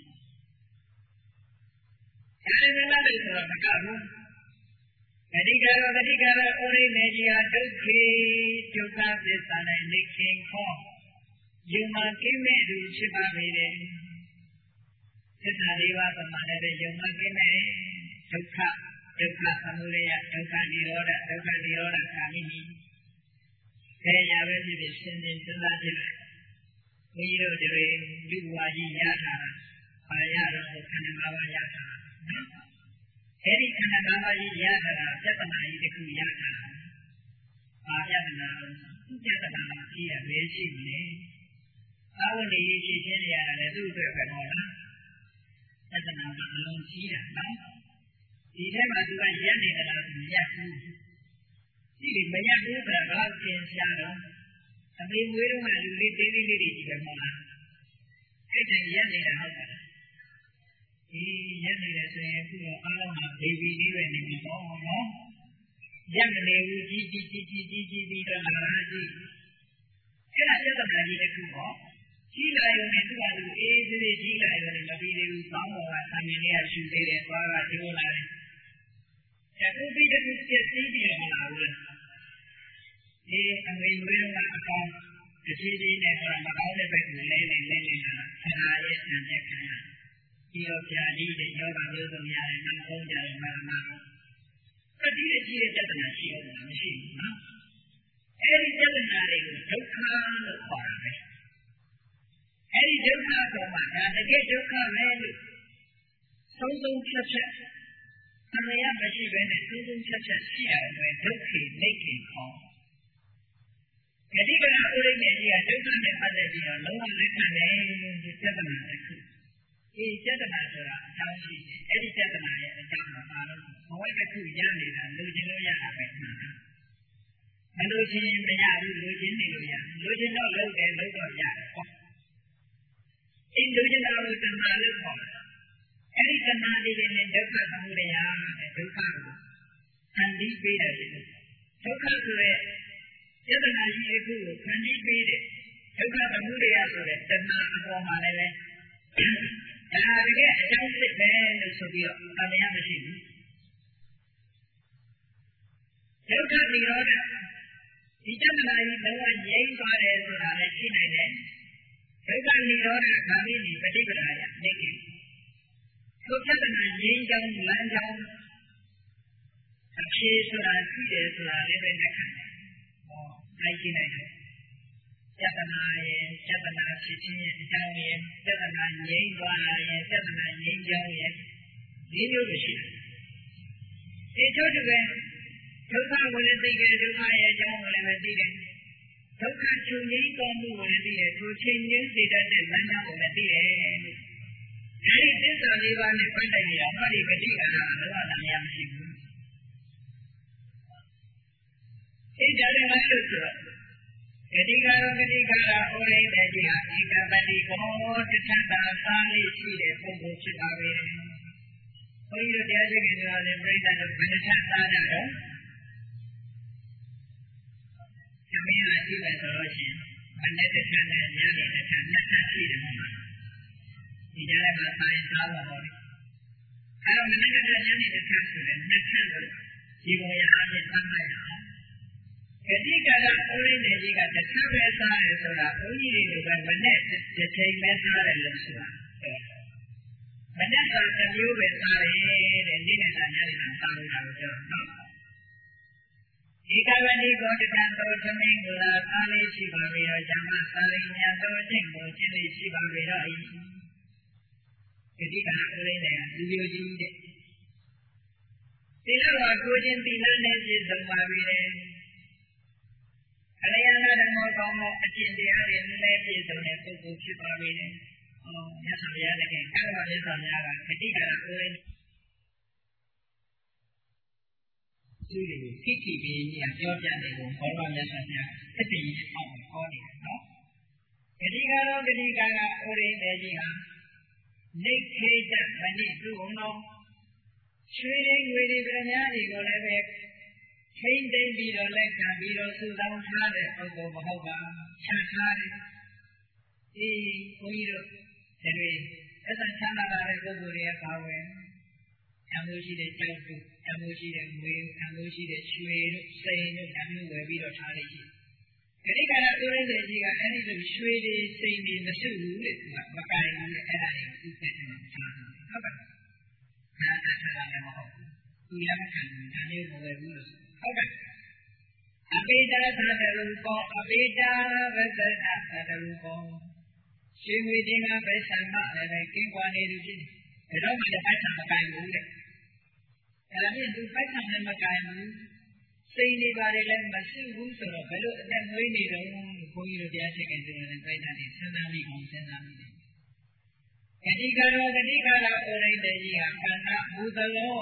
အဲဒီမလားလို့ဆိုတော့မကဘူး။ဂတိကရောဂတိကရောဩရိမေကြီးဟာဒုက္ခေဒုက္ခသစ္စာနဲ့နေခင်ခေါ်ယုံမှကိမဲ့သူဖြစ်ပါပေတယ်သစ္စာလေးပါးပမာဏနဲ့ယုံမှကိမဲ့ဒုက္ခဒုက္ခသမုဒယဒုက္ခនិရောဓဒုက္ခនិရောဓကာမိနိခဲရပဲဖြစ်ဖြစ်ရှင်းရှင်းစဉ်းစားကြည့်လိုက်ဘုန်းကြီးတို့တွေလူဝါကြီးရထားတာပါရတော့ခန္ဓာ၅ပါးရထားတာနော်အဲဒီခန္ဓာ၅ပါးကြီးရထားတာပြဿနာကြီးတစ်ခုရထားတာပါပြဿနာပြဿနာကြီးရပဲရှိနေအဝိနည်းရှိခြင်းရတာလည်းသူ့အတွက်ပဲဟောလားသတ္တနာမှာအလုံးကြီးတာနော်ဒီထဲမှာသူကရက်နေတယ်လားမရက်ဘူးဒီမရက်ဘူးဆိုတာဘာသင်ရှားတော့အမေမွေးတော့မှလူလေးသေးသေးလေးတွေကြီးပဲမဟုတ်လားအဲ့ဒါရက်နေတာဟုတ်ပါလားဒီရက်နေတယ်ဆိုရင်အခုတော့အားလုံးကဘေဘီလေးပဲနေပြီပေါ့နော်ရက်မနေဘူးကြီးကြီးကြီးကြီးကြီးကြီးပြီးတော့လာတာကြီးအဲ့ဒါပြဿနာကြီးတစ်ခုပေါ့ကြီးလာရုံနဲ့သူ့ဟာသူအေးသေးသေးကြီးလာရုံနဲ့မပြီးသေးဘူး။ဘောင်းပေါ်ကဆံမြင်လေးကရှူသေးတယ်၊သွားကကျိုးလာတယ်။အခုပြီးတစ်ခုပြည့်စည်ပြီးတော့မလာဘူးလား။ဒီအမေမွေးကအကောင်းတစ်စီးစီးနဲ့ဆိုတာမကောင်းတဲ့ဘက်ကိုလဲနေလဲနေတာဆရာရဲ့ဆံတဲ့ခံရ။ပြီးတော့ဖြာကြီးတဲ့ယောဂမျိုးစုံရတယ်နောက်ဆုံးကြတယ်မရမ။အတိအကျတဲ့ပြဿနာရှိအောင်မရှိဘူးနော်။အဲဒီပြဿနာတွေကိုဒုက္ခလို့ခေါ်တာပဲ။အဲဒီဒုက္ခတော့မှဒါတကယ်ဒုက္ခပဲလို့သုံးသုံးချက်ချက်ဆံရမရှိဘဲနဲ့သုံးသုံးချက်ချက်ရှိအောင်ပဲဒုက္ခိနေခင်ခေါ်ဂတိကရဥရိမေကြီးကဒုက္ခနဲ့ပတ်သက်ပြီးတော့လုံးဝလက်ခံတယ်ဒီပြဿနာတစ်ခုဒီပြဿနာဆိုတာအကြောင်းရှိတယ်အဲဒီပြဿနာရဲ့အကြောင်းကဘာလို့ဘဝတစ်ခုရနေတာလူချင်းလို့ရတာပဲမှန်တယ်မလို့ချင်းမရဘူးလူချင်းနေလို့ရလူချင်းတော့လုံးတယ်လုံးတော့ရတယ်ပေါ့အင်းလူချင်းတော်ကိုတဏှာလို့ခေါ်တယ်အဲဒီတဏှာလေးနဲ့ဒုက္ခသမုဒယနဲ့ဒုက္ခကိုခံပြီးပေးတယ်ဒုက္ခဆိုရဲယတနာရှိအခုကိုခံပြီးပေးတယ်ဒုက္ခသမုဒယဆိုတဲ့တဏှာအပေါ်မှာလည်းပဲဒါတကယ်အကြောင်းဖြစ်ပဲလို့ဆိုပြီးတော့အတရားမရှိဘူးဒုက္ခនិရောဓဒီတဏှာကြီးလုံးဝငြိမ်းသွားတယ်ဆိုတာလည်းရှိနိုင်တယ်ဒုက္ခនិရောဓဂာမိနိပฏิပဒါယနေကိသို့ပြဿနာငြိမ်းချမ်းလမ်းကြောင်းအဖြေဆိုတာရှိတယ်ဆိုတာလည်းပဲလက်ခံတယ်ဟောလိုက်ရှိနိုင်တယ်ပြဿနာရဲ့ပြဿနာဖြစ်ခြင်းရဲ့အကြောင်းရဲ့ပြဿနာငြိမ်းသွားတာရဲ့ပြဿနာငြိမ်းချမ်းရဲ့ဒီမျိုးမရှိဘူးဒီတို့တကယ်ဒုက္ခကိုလည်းသိတယ်ဒုက္ခရဲ့အကြောင်းကိုလည်းပဲသိတယ်ဒုက္ခချုပ်ငြိမ်းတော်မူကိုလည်းသိတယ်ထိုချိန်ချင်းသိတတ်တဲ့လမ်းကြောင်းကိုလည်းသိတယ်အဲဒီသစ္စာလေးပါးနဲ့ပတ်သက်နေတာဟောဒီဂတိအရာအလောကနာမယမရှိဘူးဒီကြတဲ့မှာလို့ဆိုတော့ဂတိကာရောဂတိကာရဩရိတတိဟာဧကပတိဘောတထတာသာလေးရှိတဲ့ပုဂ္ဂိုလ်ဖြစ်ပါပဲဘုန်းကြီးတို့တရားရှိခင်ဆိုတာလည်းပြိဿတို့ဘယ်နှထသားကြတော့သမီးဟာကြည့်မယ်ဆိုလို့ရှိရင်မနေ့တစ်ခါနဲ့ညနေတစ်ခါနှစ်ခါရှိတယ်မှာဒီကြားထဲမှာဆိုင်သားပါတော့အဲတော့မနေ့တစ်ခါညနေတစ်ခါဆိုတဲ့နှစ်ခါလို့ဒီဘဝရအားဖြင့်သတ်မှတ်ရအောင်ဂတိကရဥရိနေကြီးကတစ်ခါပဲစားရဆိုတာဘုန်းကြီးတွေလိုပဲမနေ့တစ်ချိန်ပဲစားတယ်လို့ဆိုတာမနေ့စာတစ်မျိုးပဲစားတယ်တဲ့နေ့နဲ့စားညနေနဲ့စားလို့ရတယ်ပြောနော်ဒီကဝတိကိုတကံတော်သမင်းကိုလာစားလေးရှိပါပြီတော့ဇမစာလိမြတ်တော်ချင်းကိုရှင်းလေးရှိပါပြီတော့ဤဂတိကဥရင်းတဲ့လူမျိုးကြီးတဲ့ဒီလိုကကိုချင်းတိလနဲ့ပြည့်စုံပါပြီတဲ့အရိယနာဓမ္မကောင်းသောအကျင့်တရားတွေနဲ့ပြည့်စုံတဲ့ပုဂ္ဂိုလ်ဖြစ်ပါပြီတဲ့။အော်မြတ်စွာဘုရားလည်းကာမမြတ်စွာဘုရားကဂတိကရကိုယ်သူတွေခိခိပင်ကြီးပြောပြတယ်ကိုဘောရမြတ်စွာဘုရားအတ္တိအောက်ဟောနေတယ်နော်။ဂတိကရောဂတိကကဥရိသေကြီးဟာနေခေတမဏိသူ့အောင်ရွှေရင်းငွေတွေပြများတွေကိုလည်းပဲထိမ့်သိမ့်ပြီးတော့လက်ခံပြီးတော့စုဆောင်းထားတဲ့ပုဂ္ဂိုလ်မဟုတ်ပါချမ်းသာတယ်အေးဘုန်းကြီးတို့တွေအဲ့ဒါချမ်းသာတဲ့ပုဂ္ဂိုလ်တွေကပါဝင်အမှုရှိတဲ့ကြောက်တို့အမှုရှိတဲ့ငွေအမှုရှိတဲ့ရွှေတို့စိန်တို့အမှုဝယ်ပြီးတော့ထားလိုက်ရှိဂရိကရဥရိသေကြီးကအဲ့ဒီလိုရွှေတွေစိန်တွေမစုဘူးလေသူကမကင်ဘူးလေအဲ့ဒါတွေသူ့စိတ်မှာထားတယ်ဟုတ်ပါနားထားတာလည်းမဟုတ်ဘူးသူလည်းမခံဘူးဒါမျိုးမဝယ်ဘူးလို့ဟုတ်ကဲ့အပိဓာသတ္တရူပောအပိဓာဝသတ္တရူပောရှင်ဝိတင်ကပဲဆံမလည်းပဲကင်းကွာနေသူဖြစ်တယ်ဒါတော့မှလည်းပိုက်ဆံမကင်ဘူးတဲ့အဲ့ဒါဖြင့်သူပိုက်ဆံလည်းမကင်ဘူးစိတ်နေပါတယ်လည်းမရှိဘူးဆိုတော့ဘယ်လိုအသက်မွေးနေတော့ဘုန်းကြီးတို့တရားချက်ခင်သူတွေနဲ့ပြိတ္တာတွေစဉ်းစားပြီးအောင်စဉ်းစားပြီးဂတိကရောဂတိကလာဩရိတေကြီးဟာခန္ဓာဘူသလော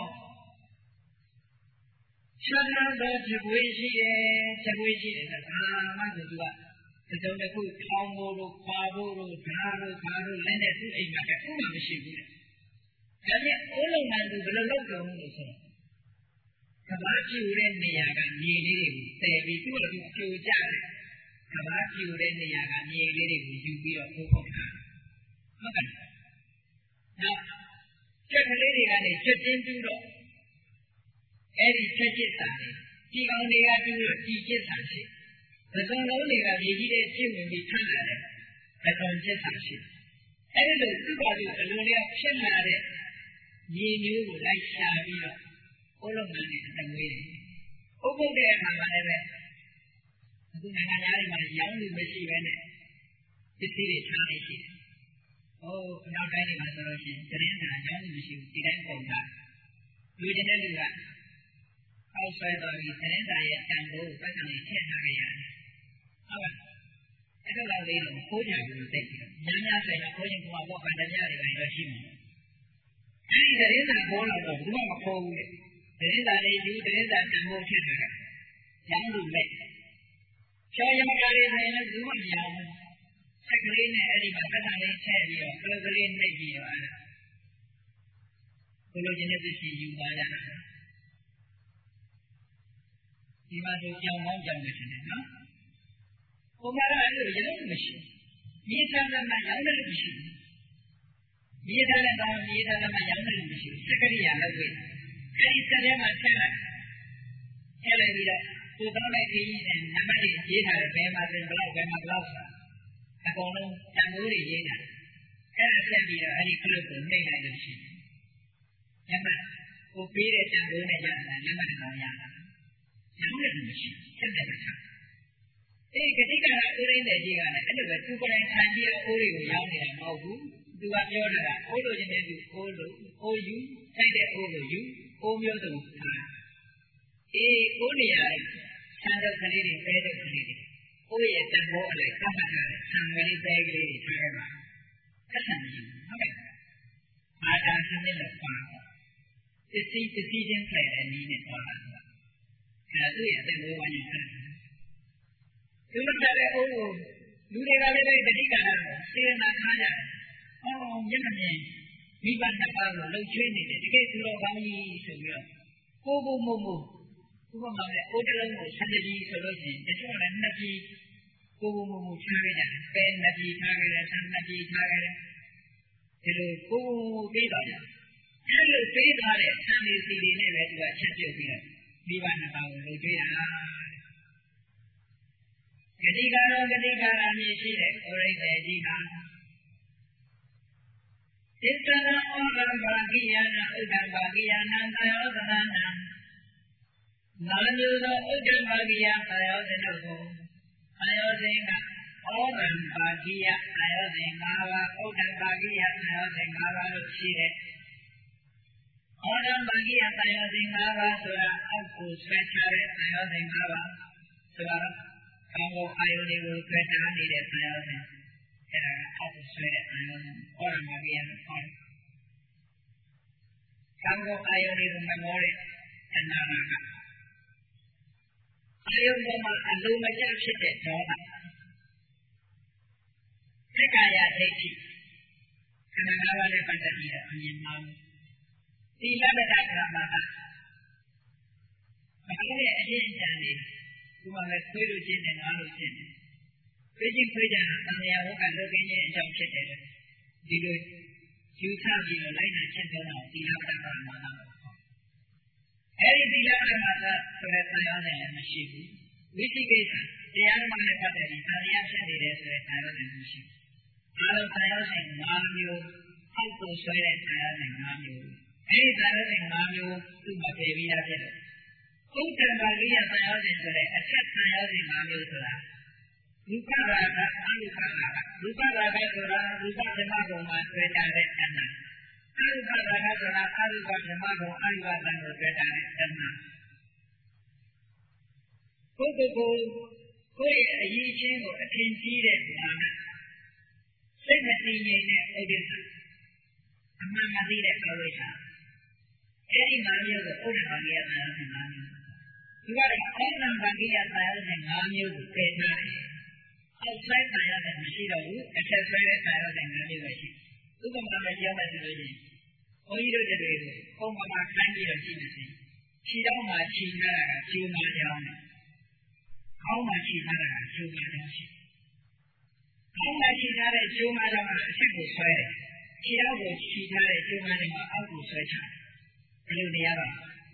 ချမ်းသာသောဖြစ်ပွေးရှိတယ်ဖြစ်ပွေးရှိတယ်ဆိုတာမှသူကတစ်စုံတစ်ခုထောင်းဖို့လို့ပါဖို့လို့ဓာတ်လို့ခါလို့လည်းနဲ့သူ့အိမ်မှာတခုမှမရှိဘူးလေဒါဖြင့်အိုးလုံးမှန်သူဘယ်လိုလုပ်ကြုံလို့ဆိုတော့ကဘာပြူတဲ့နေရာကမြေလေးတွေကိုတည်ပြီးသူ့လိုသူပြိုကျတယ်ကဘာပြူတဲ့နေရာကမြေလေးတွေကိုယူပြီးတော့ပို့ဖို့ထားဟုတ်ကဲ့နောက်ကျက်ကလေးတွေကနေကျွတ်တင်းပြီးတော့အဲ့ဒီချက်ချစ်စာတွေဒီကောင်တွေကပြီးတော့ဒီချစ်စာရှိသံလုံးတွေကမြေကြီးတဲ့ပြည့်ဝင်ပြီးထမ်းလာတယ်အကောင်ချစ်စာရှိအဲ့ဒီလိုသူ့ဘာလို့အလိုလျောက်ဖြစ်လာတဲ့မြေမျိုးကိုလိုက်ရှာပြီးတော့ဘုလုံးမှန်တဲ့အတငွေးတယ်ဥပုပ်တဲ့အခါမှာလည်းပဲအခုနိုင်ငံသားတွေမှာရောင်းလို့မရှိပဲနဲ့ပစ္စည်းတွေထားနေရှိတယ်ဟိုနောက်တိုင်းတွေမှာဆိုလို့ရှိရင်တရင်သာရောင်းလို့မရှိဘူးဒီတိုင်းပုံတာလူကျင်တဲ့လူကအောက်ဆွဲသွားပြီးသတင်းစာရဲ့တန်ဖိုးပတ်စံလေးထည့်ထားခဲ့ရတယ်။ဟုတ်ပါ့။အဲ့တော့လေးတော့ခိုးကြဘူးလို့သိတယ်။ညများဆိုင်တော့ခိုးရင်ကဘောကတည်းကတွေပဲရှိမှာ။အဲ့ဒီသတင်းစာဘောလာတော့ဘူးမခိုးဘူးလေ။သတင်းစာလေးယူသတင်းစာတန်ဖိုးထည့်ထားတယ်။ရောင်းလို့လက်။ချောရမကားလေးဆိုရင်လည်းဘူးမပြောင်းဘူး။ဆက်ကလေးနဲ့အဲ့ဒီမှာပတ်စံလေးထည့်ပြီးတော့ကလေးကလေးနှိပ်ပြီးတော့အဲ့ဒါဘုလိုချင်တဲ့ပစ္စည်းယူသွားကြတာ။ဒီမှာဆိုကြောင်ကောင်းကြောင်နေတယ်နော်။ဘုရားကအဲ့လိုရောင်းမရှိ။မြေသားကမှရောင်းတယ်လို့မရှိဘူး။မြေသားနဲ့တောင်းမြေသားကမှရောင်းတယ်လို့မရှိဘူး။စက္ကရိယာလုပ်ပြီးအဲ့ဒီစက်ထဲမှာထည့်လိုက်။ထည့်လိုက်ပြီးတော့ကိုကောင်းတဲ့ခရီးနဲ့နံပါတ်တွေရေးထားတယ်ဘယ်မှာဆိုဘလောက်ဘယ်မှာဘလောက်ဆိုတာအကုန်လုံးတန်ဖိုးတွေရေးထားတယ်။အဲ့ဒါဆက်ပြီးတော့အဲ့ဒီကလုတ်ကိုနှိမ့်လိုက်လို့ရှိတယ်။နံပါတ်ကိုပေးတဲ့တန်ဖိုးနဲ့ရတာနံပါတ်တစ်ကောင်ရတာ။ရောင်းတယ်လို့မရှိဆက်တယ်ပဲထားအေးဂတိကရဥရင်းတဲ့ကြီးကလည်းအဲ့လိုပဲသူကိုယ်တိုင်ခြံကြီးအိုးတွေကိုရောင်းနေတာမဟုတ်ဘူးသူကပြောတာကအိုးလိုချင်တဲ့သူအိုးလိုအိုးယူထိုက်တဲ့အိုးလိုယူအိုးမျိုးစုံထားအေးအိုးနေရာဆန်းတဲ့ကလေးတွေပဲတဲ့ကလေးတွေအိုးရဲ့တန်ဖိုးအလိုက်ကမှတ်ထားတယ်ဆံကလေးပဲကလေးတွေထားခဲ့ပါသက်ဆံကြီးဟုတ်ကဲ့အာသာစနစ်လို့ပါပစ္စည်းပစ္စည်းချင်းဖလှယ်တဲ့နည်းနဲ့သွားတာအဲ့ဒါသူ့ရဲ့အသက်မွေးဝမ်းကြောင်းဆက်တယ်။ဒီလိုတဲ့အိုးကိုလူတွေကလည်းပဲတတိကရစေနာခါကြ။အော်မျက်နှာမြင်မိဘနှစ်ပါးကိုလှုပ်ချွေးနေတယ်တကယ်သူတော်ကောင်းကြီးဆိုပြီးတော့ကိုကိုမို့မို့ဥပမာနဲ့အိုးတလုံးကိုဆက်ကြီးဆိုလို့ရှိရင်တချို့လည်းနှစ်ကြီးကိုကိုမို့မို့ချားခဲ့ကြတယ်။ပဲနှစ်ကြီးထားခဲ့တယ်ဆန်းနှစ်ကြီးထားခဲ့တယ်။ဒီလိုကိုကိုပေးတော့တယ်။အဲ့လိုပေးထားတဲ့ဆန်းလေးစီတွေနဲ့ပဲသူကချက်ပြုတ်ပြီးတော့မိဘနှစ်ပါးကိုလှုပ်ကြွေးတာဂတိကရောဂတိကရာမြည်ရှိတဲ့ဩရိသေကြီးဟာ Isana Ora Bhagiyana Udam Bhagiyana Sayodana Nanyudo Udam Bhagiya Sayodana Sayodana Oram Bhagiya Sayodana Udam Bhagiya Sayodana Shire Oram Bhagiya Sayodana Sura Aku Swechare Sayodana Sura Kango Ayuni Swechani Sayodana Era Aku Swechare Oram Bhagiya Kango Ayuni Memori and Naraka Ayungoma Aluma Yachite Dona Tekaya Teki Kanagawa Patadia Yimam Tilabata Ramata Makane Ajin Jani Kuma Kuru Jin and Alu Jin Beijing Puja and the Awoka looking in Jamshite Dilu Yusaji Lina Chintona Tilabata Ramata Every Tilabata for a Tayan and Machine Vitigation the animal Patari Tariasha did as a Tayan and Machine All of Tayan and Mamu How to swear at Tayan and Mamu Any Tayan and Mamu to Batavia Utan Bagia Tayan and Sore, a set Tayan and Mamu Sura Luka Raka, Aluka Raka, Luka Raka Sura, Luka Tamago, my great direct and not. Aluka Raka Sura, Aluka Tamago, Aluka Tango, great direct and not. Koko, Koi, a Yichin or a Kinji, Mana. Secretly, Odessa. A Mamma Dida Croatia. Any Mario, the Oda Bagia, and Mario. You are a common Bagia, and Mario, the great night. Outside Tayas and Machida, except Fred Tayas and Gandhi Vashi. Look at my young as Oido de Redo, Oma Kandi of Timothy. She don't much she had two million. How much she had a two million? How much she had a two million simple sweat. She always she had a two million uncle sweater. Blue the other.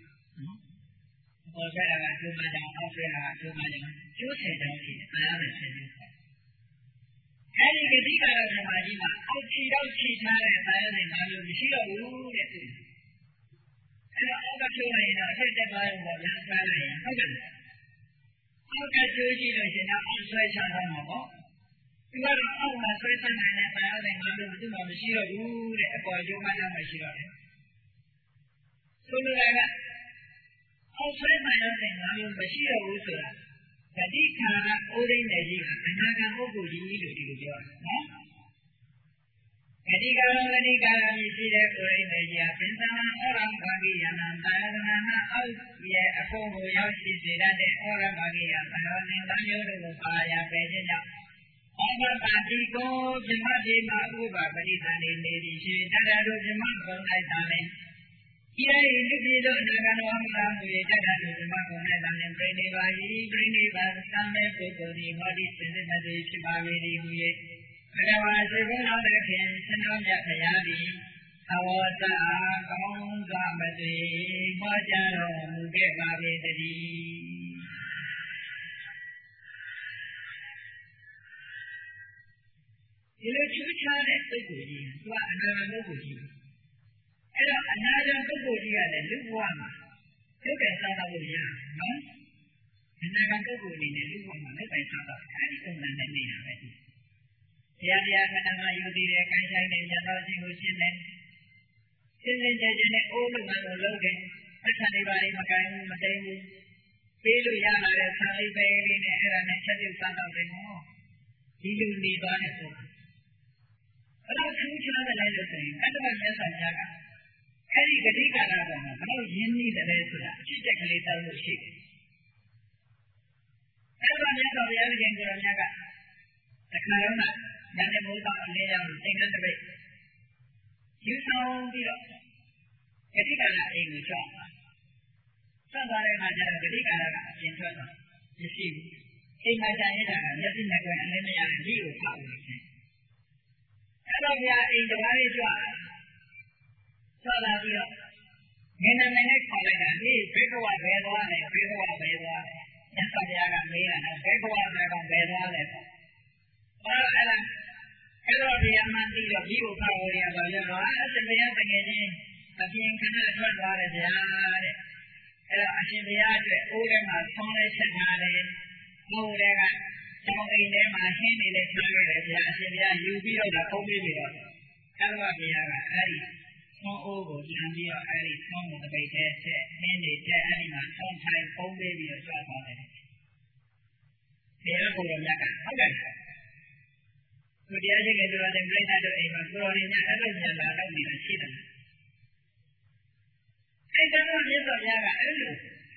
Or better, two million, Australia, two million. Two said, okay, I understand you. Any Gadika of the Majima, out she don't cheat her and I am in Malu, she don't rule it. And all the children in our set of life was not better in heaven. How can you see those in our own sweat on the mobile? You got an own my sweat and I am in Malu, do not she don't rule it, or you might have my shiro. So, like that, outside my house in Malu, but she don't rule it. Kadika, Odin Najiga, and Naga Hoku, you need to do your no? Kadika, Kadika, you see that Odin Najiga, Pintana, Oram Bagi, and Antana, out, yet a form of Yashi, that the Oram Bagi, and Daniel Fire, Pejana. Over Patiko, Jimati, Makuba, Padita, Lady, Tadado, Jimako, Night. Here in the video, Nagano, we got to the Maconet and Brady Valley, Brady Valley, Sunday, Bukodi, Body, Cincinnati, Chibari, otherwise, we will not have him, Senor Japayadi, Awata, Gonza, Madi, Mojano, Mugabe, the D. You know, two child at the Goody, what another Goody. Another Goody and a lukewarm. Look at South Korea, no? Another Goody and a lukewarm, look at South Korea, I don't know the name of it. Yadia, Manama, you did a kind of generosity who's in it. Since in the old man was Logan, a sunny body, Macan, Matemu, Pilu Yama, a sunny baby, and a cheddar son of them all. He will be honest. But I'll choose another letter saying, I don't know if I'm Any Gadika, I don't know, how you need the letter, she technically tells the sheep. Everyone else of the other game for a Naga. The Karona, then they move out and lay down and take the way. You sound the Gadika in the job. Somebody might have a Gadika in trouble. You see, in my Diana, nothing like when I let me out and deal with how we can. I love you in the very job. So that we are. In a minute, he is big one, bad one, and big one, bad one. That's what they are made, and a big one, bad one, bad one. Well, hello, the young man, the ဒီကိုဖောက်ရရပါရောအရှင်ဘုရားတကယ်ချင်းအပြင်ခဏထွက်သွားတယ်ဗျာတဲ့အဲ့တော့အရှင်ဘုရားအတွက်အိုးထဲမှာဆောင်းလေးချက်ထားတယ်အိုးထဲကတောင်အိမ်ထဲမှာဟင်းနေလေးထားခဲ့တယ်ဗျာအရှင်ဘုရားယူပြီးတော့ပုံပြီးပြီးတော့ကာလဘုရားကအဲ့ဒီဆောင်းအိုးကိုပြန်ပြီးတော့အဲ့ဒီဆောင်းကိုတပိတ်ထဲဆက်ဟင်းနေတဲ့အဲ့ဒီမှာဆောင်းထိုင်ပုံပြီးပြီးတော့ကြွသွားတယ်ဘုရားကိုယ်တော်မြတ်ကဟုတ်တယ်သူတရားရှိတယ်ဆိုတော့ပြိဿတို့အိမ်မှာကိုတော်ရင်းများအဲ့လိုဉာဏ်လာတော့နေတာရှိတယ်အဲ့ဒါတော့မြတ်စွာဘုရားကအဲ့လို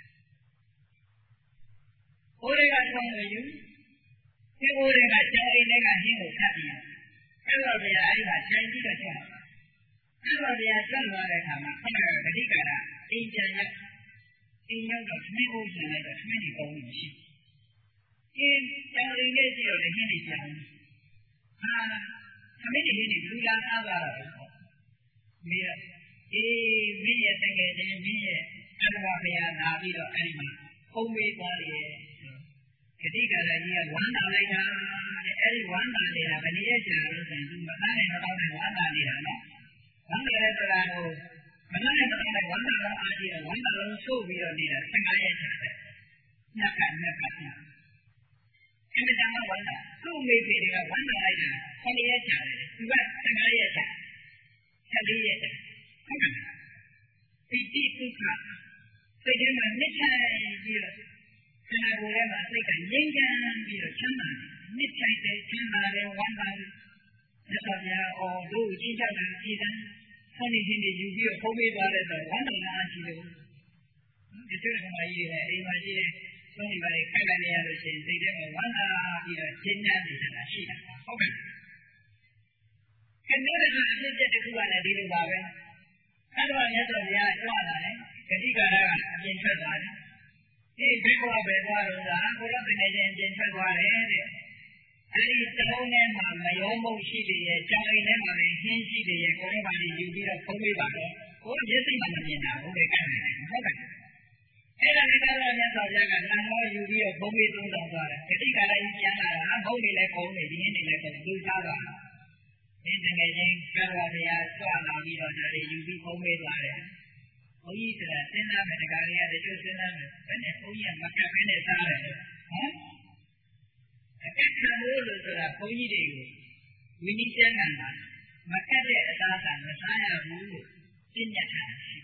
ဘိုးတွေကဆောင်းလို့ယူဒီဘိုးတွေကကျောင်းအိမ်တွေကဟင်းကိုဖတ်ပြီးအဲ့လိုဘုရားအဲ့ဒီမှာခြံကြည့်တော့ကျောင်းအဲ့လိုဘုရားကျောင်းသွားတဲ့အခါမှာခဏကဂတိကာရအိမ်ချမ်းရောက်အိမ်ရောက်တော့သမီးကိုရှင်လိုက်တော့သမီးတွေကောင်းလို့ရှိအင်းကျောင်းအိမ်လေးကြည့်တော့လည်းဟင်းတွေပြောင်းဟာသမီးတွေဟင်းတွေလူလာအားသွားတော့မိရအေးမိရဲ့တကယ်ချင်းမိရဲ့အတ္တဝဘုရားလာပြီးတော့အဲ့ဒီမှာပုံမေးသွားတယ်ဂတိကာရကြီးကဝမ်းသာလိုက်တာတဲ့အဲ့ဒီဝမ်းသာနေတာဘယ်နည်းကြာလို့ဆိုရင်သူမသားနဲ့မတော်နဲ့ဝမ်းသာနေတာနော်ဝမ်းသာတဲ့တရားကိုမသားနဲ့မတော်နဲ့ဝမ်းသာတော့အားကြီးတယ်ဝမ်းသာလုံးချို့ပြီးတော့နေတာဆင်ကားရဲ့ချက်ပဲညက်ကညက်ကညအဲ့ဒီကြောင့်ဝမ်းသာသူ့မိဖေတွေကဝမ်းသာလိုက်တာခေါင်းရဲ့ချက်တယ်သူကဆင်ကားရဲ့ချက်ချက်လေးရဲ့ချက်ဟုတ်ကဲ့ပိဋိဒုက္ခစိတ်ထဲမှာနှစ်ချပြီးတော့ခန္ဓာကိုယ်ထဲမှာစိတ်ကငြိမ်းချမ်းပြီးတော့ချမ်းသာနှစ်ချိုက်တဲ့ချမ်းသာတဲ့ဝမ်းသာတဲ့မြတ်စွာဘုရားအော်တို့အချင်းချတာကြည်တန်းဆောင်းနေခြင်းတွေယူပြီးတော့ဖုံးပေးသွားတဲ့တော့ဝမ်းသာအားရှိလို့ဒီလိုကမှရေးတယ်အိမ်မှာရှိတဲ့ဆောင်းနေပါလေခိုက်လိုက်နေရလို့ရှိရင်စိတ်ထဲမှာဝမ်းသာပြီးတော့ရှင်းညံ့နေတာရှိတာဟုတ်ကဲ့ခဏတည်းကအဖြစ်အပျက်တစ်ခုကလည်းဒီလိုပါပဲအဲ့တော့မြတ်စွာဘုရားကြွလာတယ်ဂတိကာရကအပြင်ထွက်သွားတယ်ဒီဘိက္ခုပဲသွားတော့ကကိုရောတကယ်ချင်းအပြင်ထွက်သွားတယ်တဲ့အဲ့ဒီတလုံးထဲမှာမယောမုတ်ရှိတယ်ရဲ့ကြောင်အိမ်ထဲမှာပဲဟင်းရှိတယ်ရဲ့ကိုရောပါလိယူပြီးတော့ဖုံးပေးပါတော့ကိုယ်မျက်စိမှမမြင်တာဘုရားကနိုင်တယ်ဟုတ်ကဲ့အဲ့ဒါလည်းကတော့မြတ်စွာဘုရားကလမ်းတော်ယူပြီးတော့ဖုံးပေးသုံးဆောင်သွားတယ်ဂတိကာရကြီးပြန်လာတာဘုံတွေလည်းဖုံးနေဒီဟင်းတွေလည်းဖုံးလူသားပါဒီတကယ်ချင်းကာရဘုရားကြွလာပြီးတော့ဒါတွေယူပြီးဖုံးပေးသွားတယ်ဘုန်းကြီးကစဉ်းစားမယ်တကားလေးကတချို့စဉ်းစားမယ်ဘယ်နဲ့ဘုန်းကြီးကမကပ်ဘဲနဲ့စားတယ်ဟမ်အကက်ခံလို့လို့ဆိုတာဘုန်းကြီးတွေကိုဝိနည်းကျမ်းဂန်တာမကပ်တဲ့အသားကမစားရဘူးလို့ပြညတ်ထားတာရှိ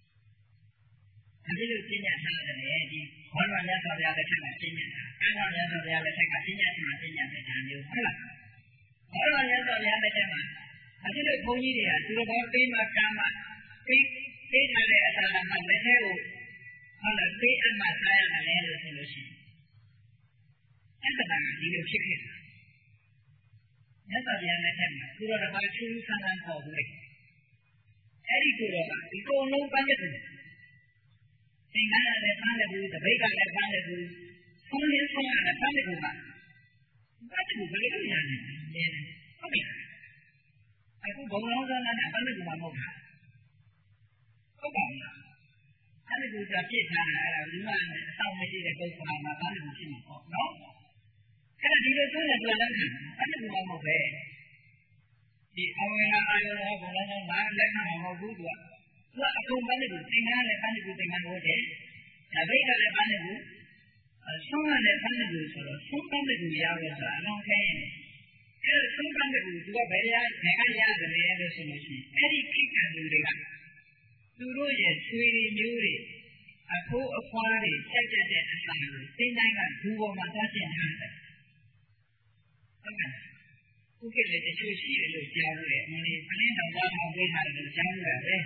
ပါတယ်။အဲဒီလိုပြညတ်ထားတယ်လေဒီဘောရမြတ်စွာဘုရားတစ်ခါကပြညတ်ထားကာမမြတ်စွာဘုရားတစ်ခါကပြညတ်ထားပြညတ်တဲ့ဓာမျိုးဟုတ်လား။ဘောရမြတ်စွာဘုရားတစ်ခါမှာအဲဒီလိုဘုန်းကြီးတွေကသူတော်ဘာပေးမှကာမပေးပေးထားတဲ့အတားမှလက်ထဲကိုဟုတ်လားပေးအမှစားရတယ်လို့ဆိုလို့ရှိရင်အဲ့ဒါကဒီလိုဖြစ်ခဲ့တာမြတ်စွာဘုရားလက်ထက်မှာသူတော်တစ်ပါးချူးဆန်းဆန်းပေါ်ဘူးလေအဲ့ဒီသူတော်ကဒီကုံလုံးပန်းတဲ့သူသင်္ကန်းလည်းပန်းတယ်ဘူးတပိတ်ကလည်းပန်းတယ်ဘူးဆုံးရင်းဆုံးရလည်းပန်းတယ်ဘူးပါဘာတူဘယ်လိုရလဲဟုတ်ပြီအခုဘုံလုံးစမ်းတာပန်းတယ်ဘူးမှမဟုတ်တာဟုတ်ပါဘူးအဲ့ဒီကပြစ်ထားတာအဲ့ဒါဒီမှာအဆောင်မရှိတဲ့ပုဂ္ဂိုလ်မှာဘာလို့ဖြစ်မှာပေါ့နော်အဲ့ဒါဒီလိုဆိုရင်တွေ့လမ်းခံအဲ့ဒီမှာမဟုတ်ပဲဒီအဝေဟာအာယောဘုံလုံးမှာလက်ခံမှာမဟုတ်ဘူးသူကသူကအကုန်ပန်းတယ်သင်္ကန်းလည်းပန်းတယ်သင်္ကန်းဟုတ်တယ်ဒါဘိတ်ကလည်းပန်းတယ်ဆုံးကလည်းပန်းတယ်ဆိုတော့ဆုံးပန်းတယ်ရလို့ဆိုတာအလုံးခဲရင်အဲ့ဒါဆုံးပန်းတယ်သူကဘယ်ရဘယ်ကရတယ်လဲလို့ဆိုလို့ရှိရင်အဲ့ဒီခိကံလူတွေကသူတို့ရဲ့ဆွေမျိုးတွေအဖိုးအဖွားတွေစိုက်တဲ့အစာကိုသင်တိုင်းကဘူပေါ်မှာသွားကျင်ထားတယ်ဟုတ်ကဲ့ခုကလည်းတချို့ရှိတယ်လို့ကြားလို့ရတယ်ဒီပလင်းတော်သားအောင်ပေးထားတယ်လို့ကြားလို့ရတယ်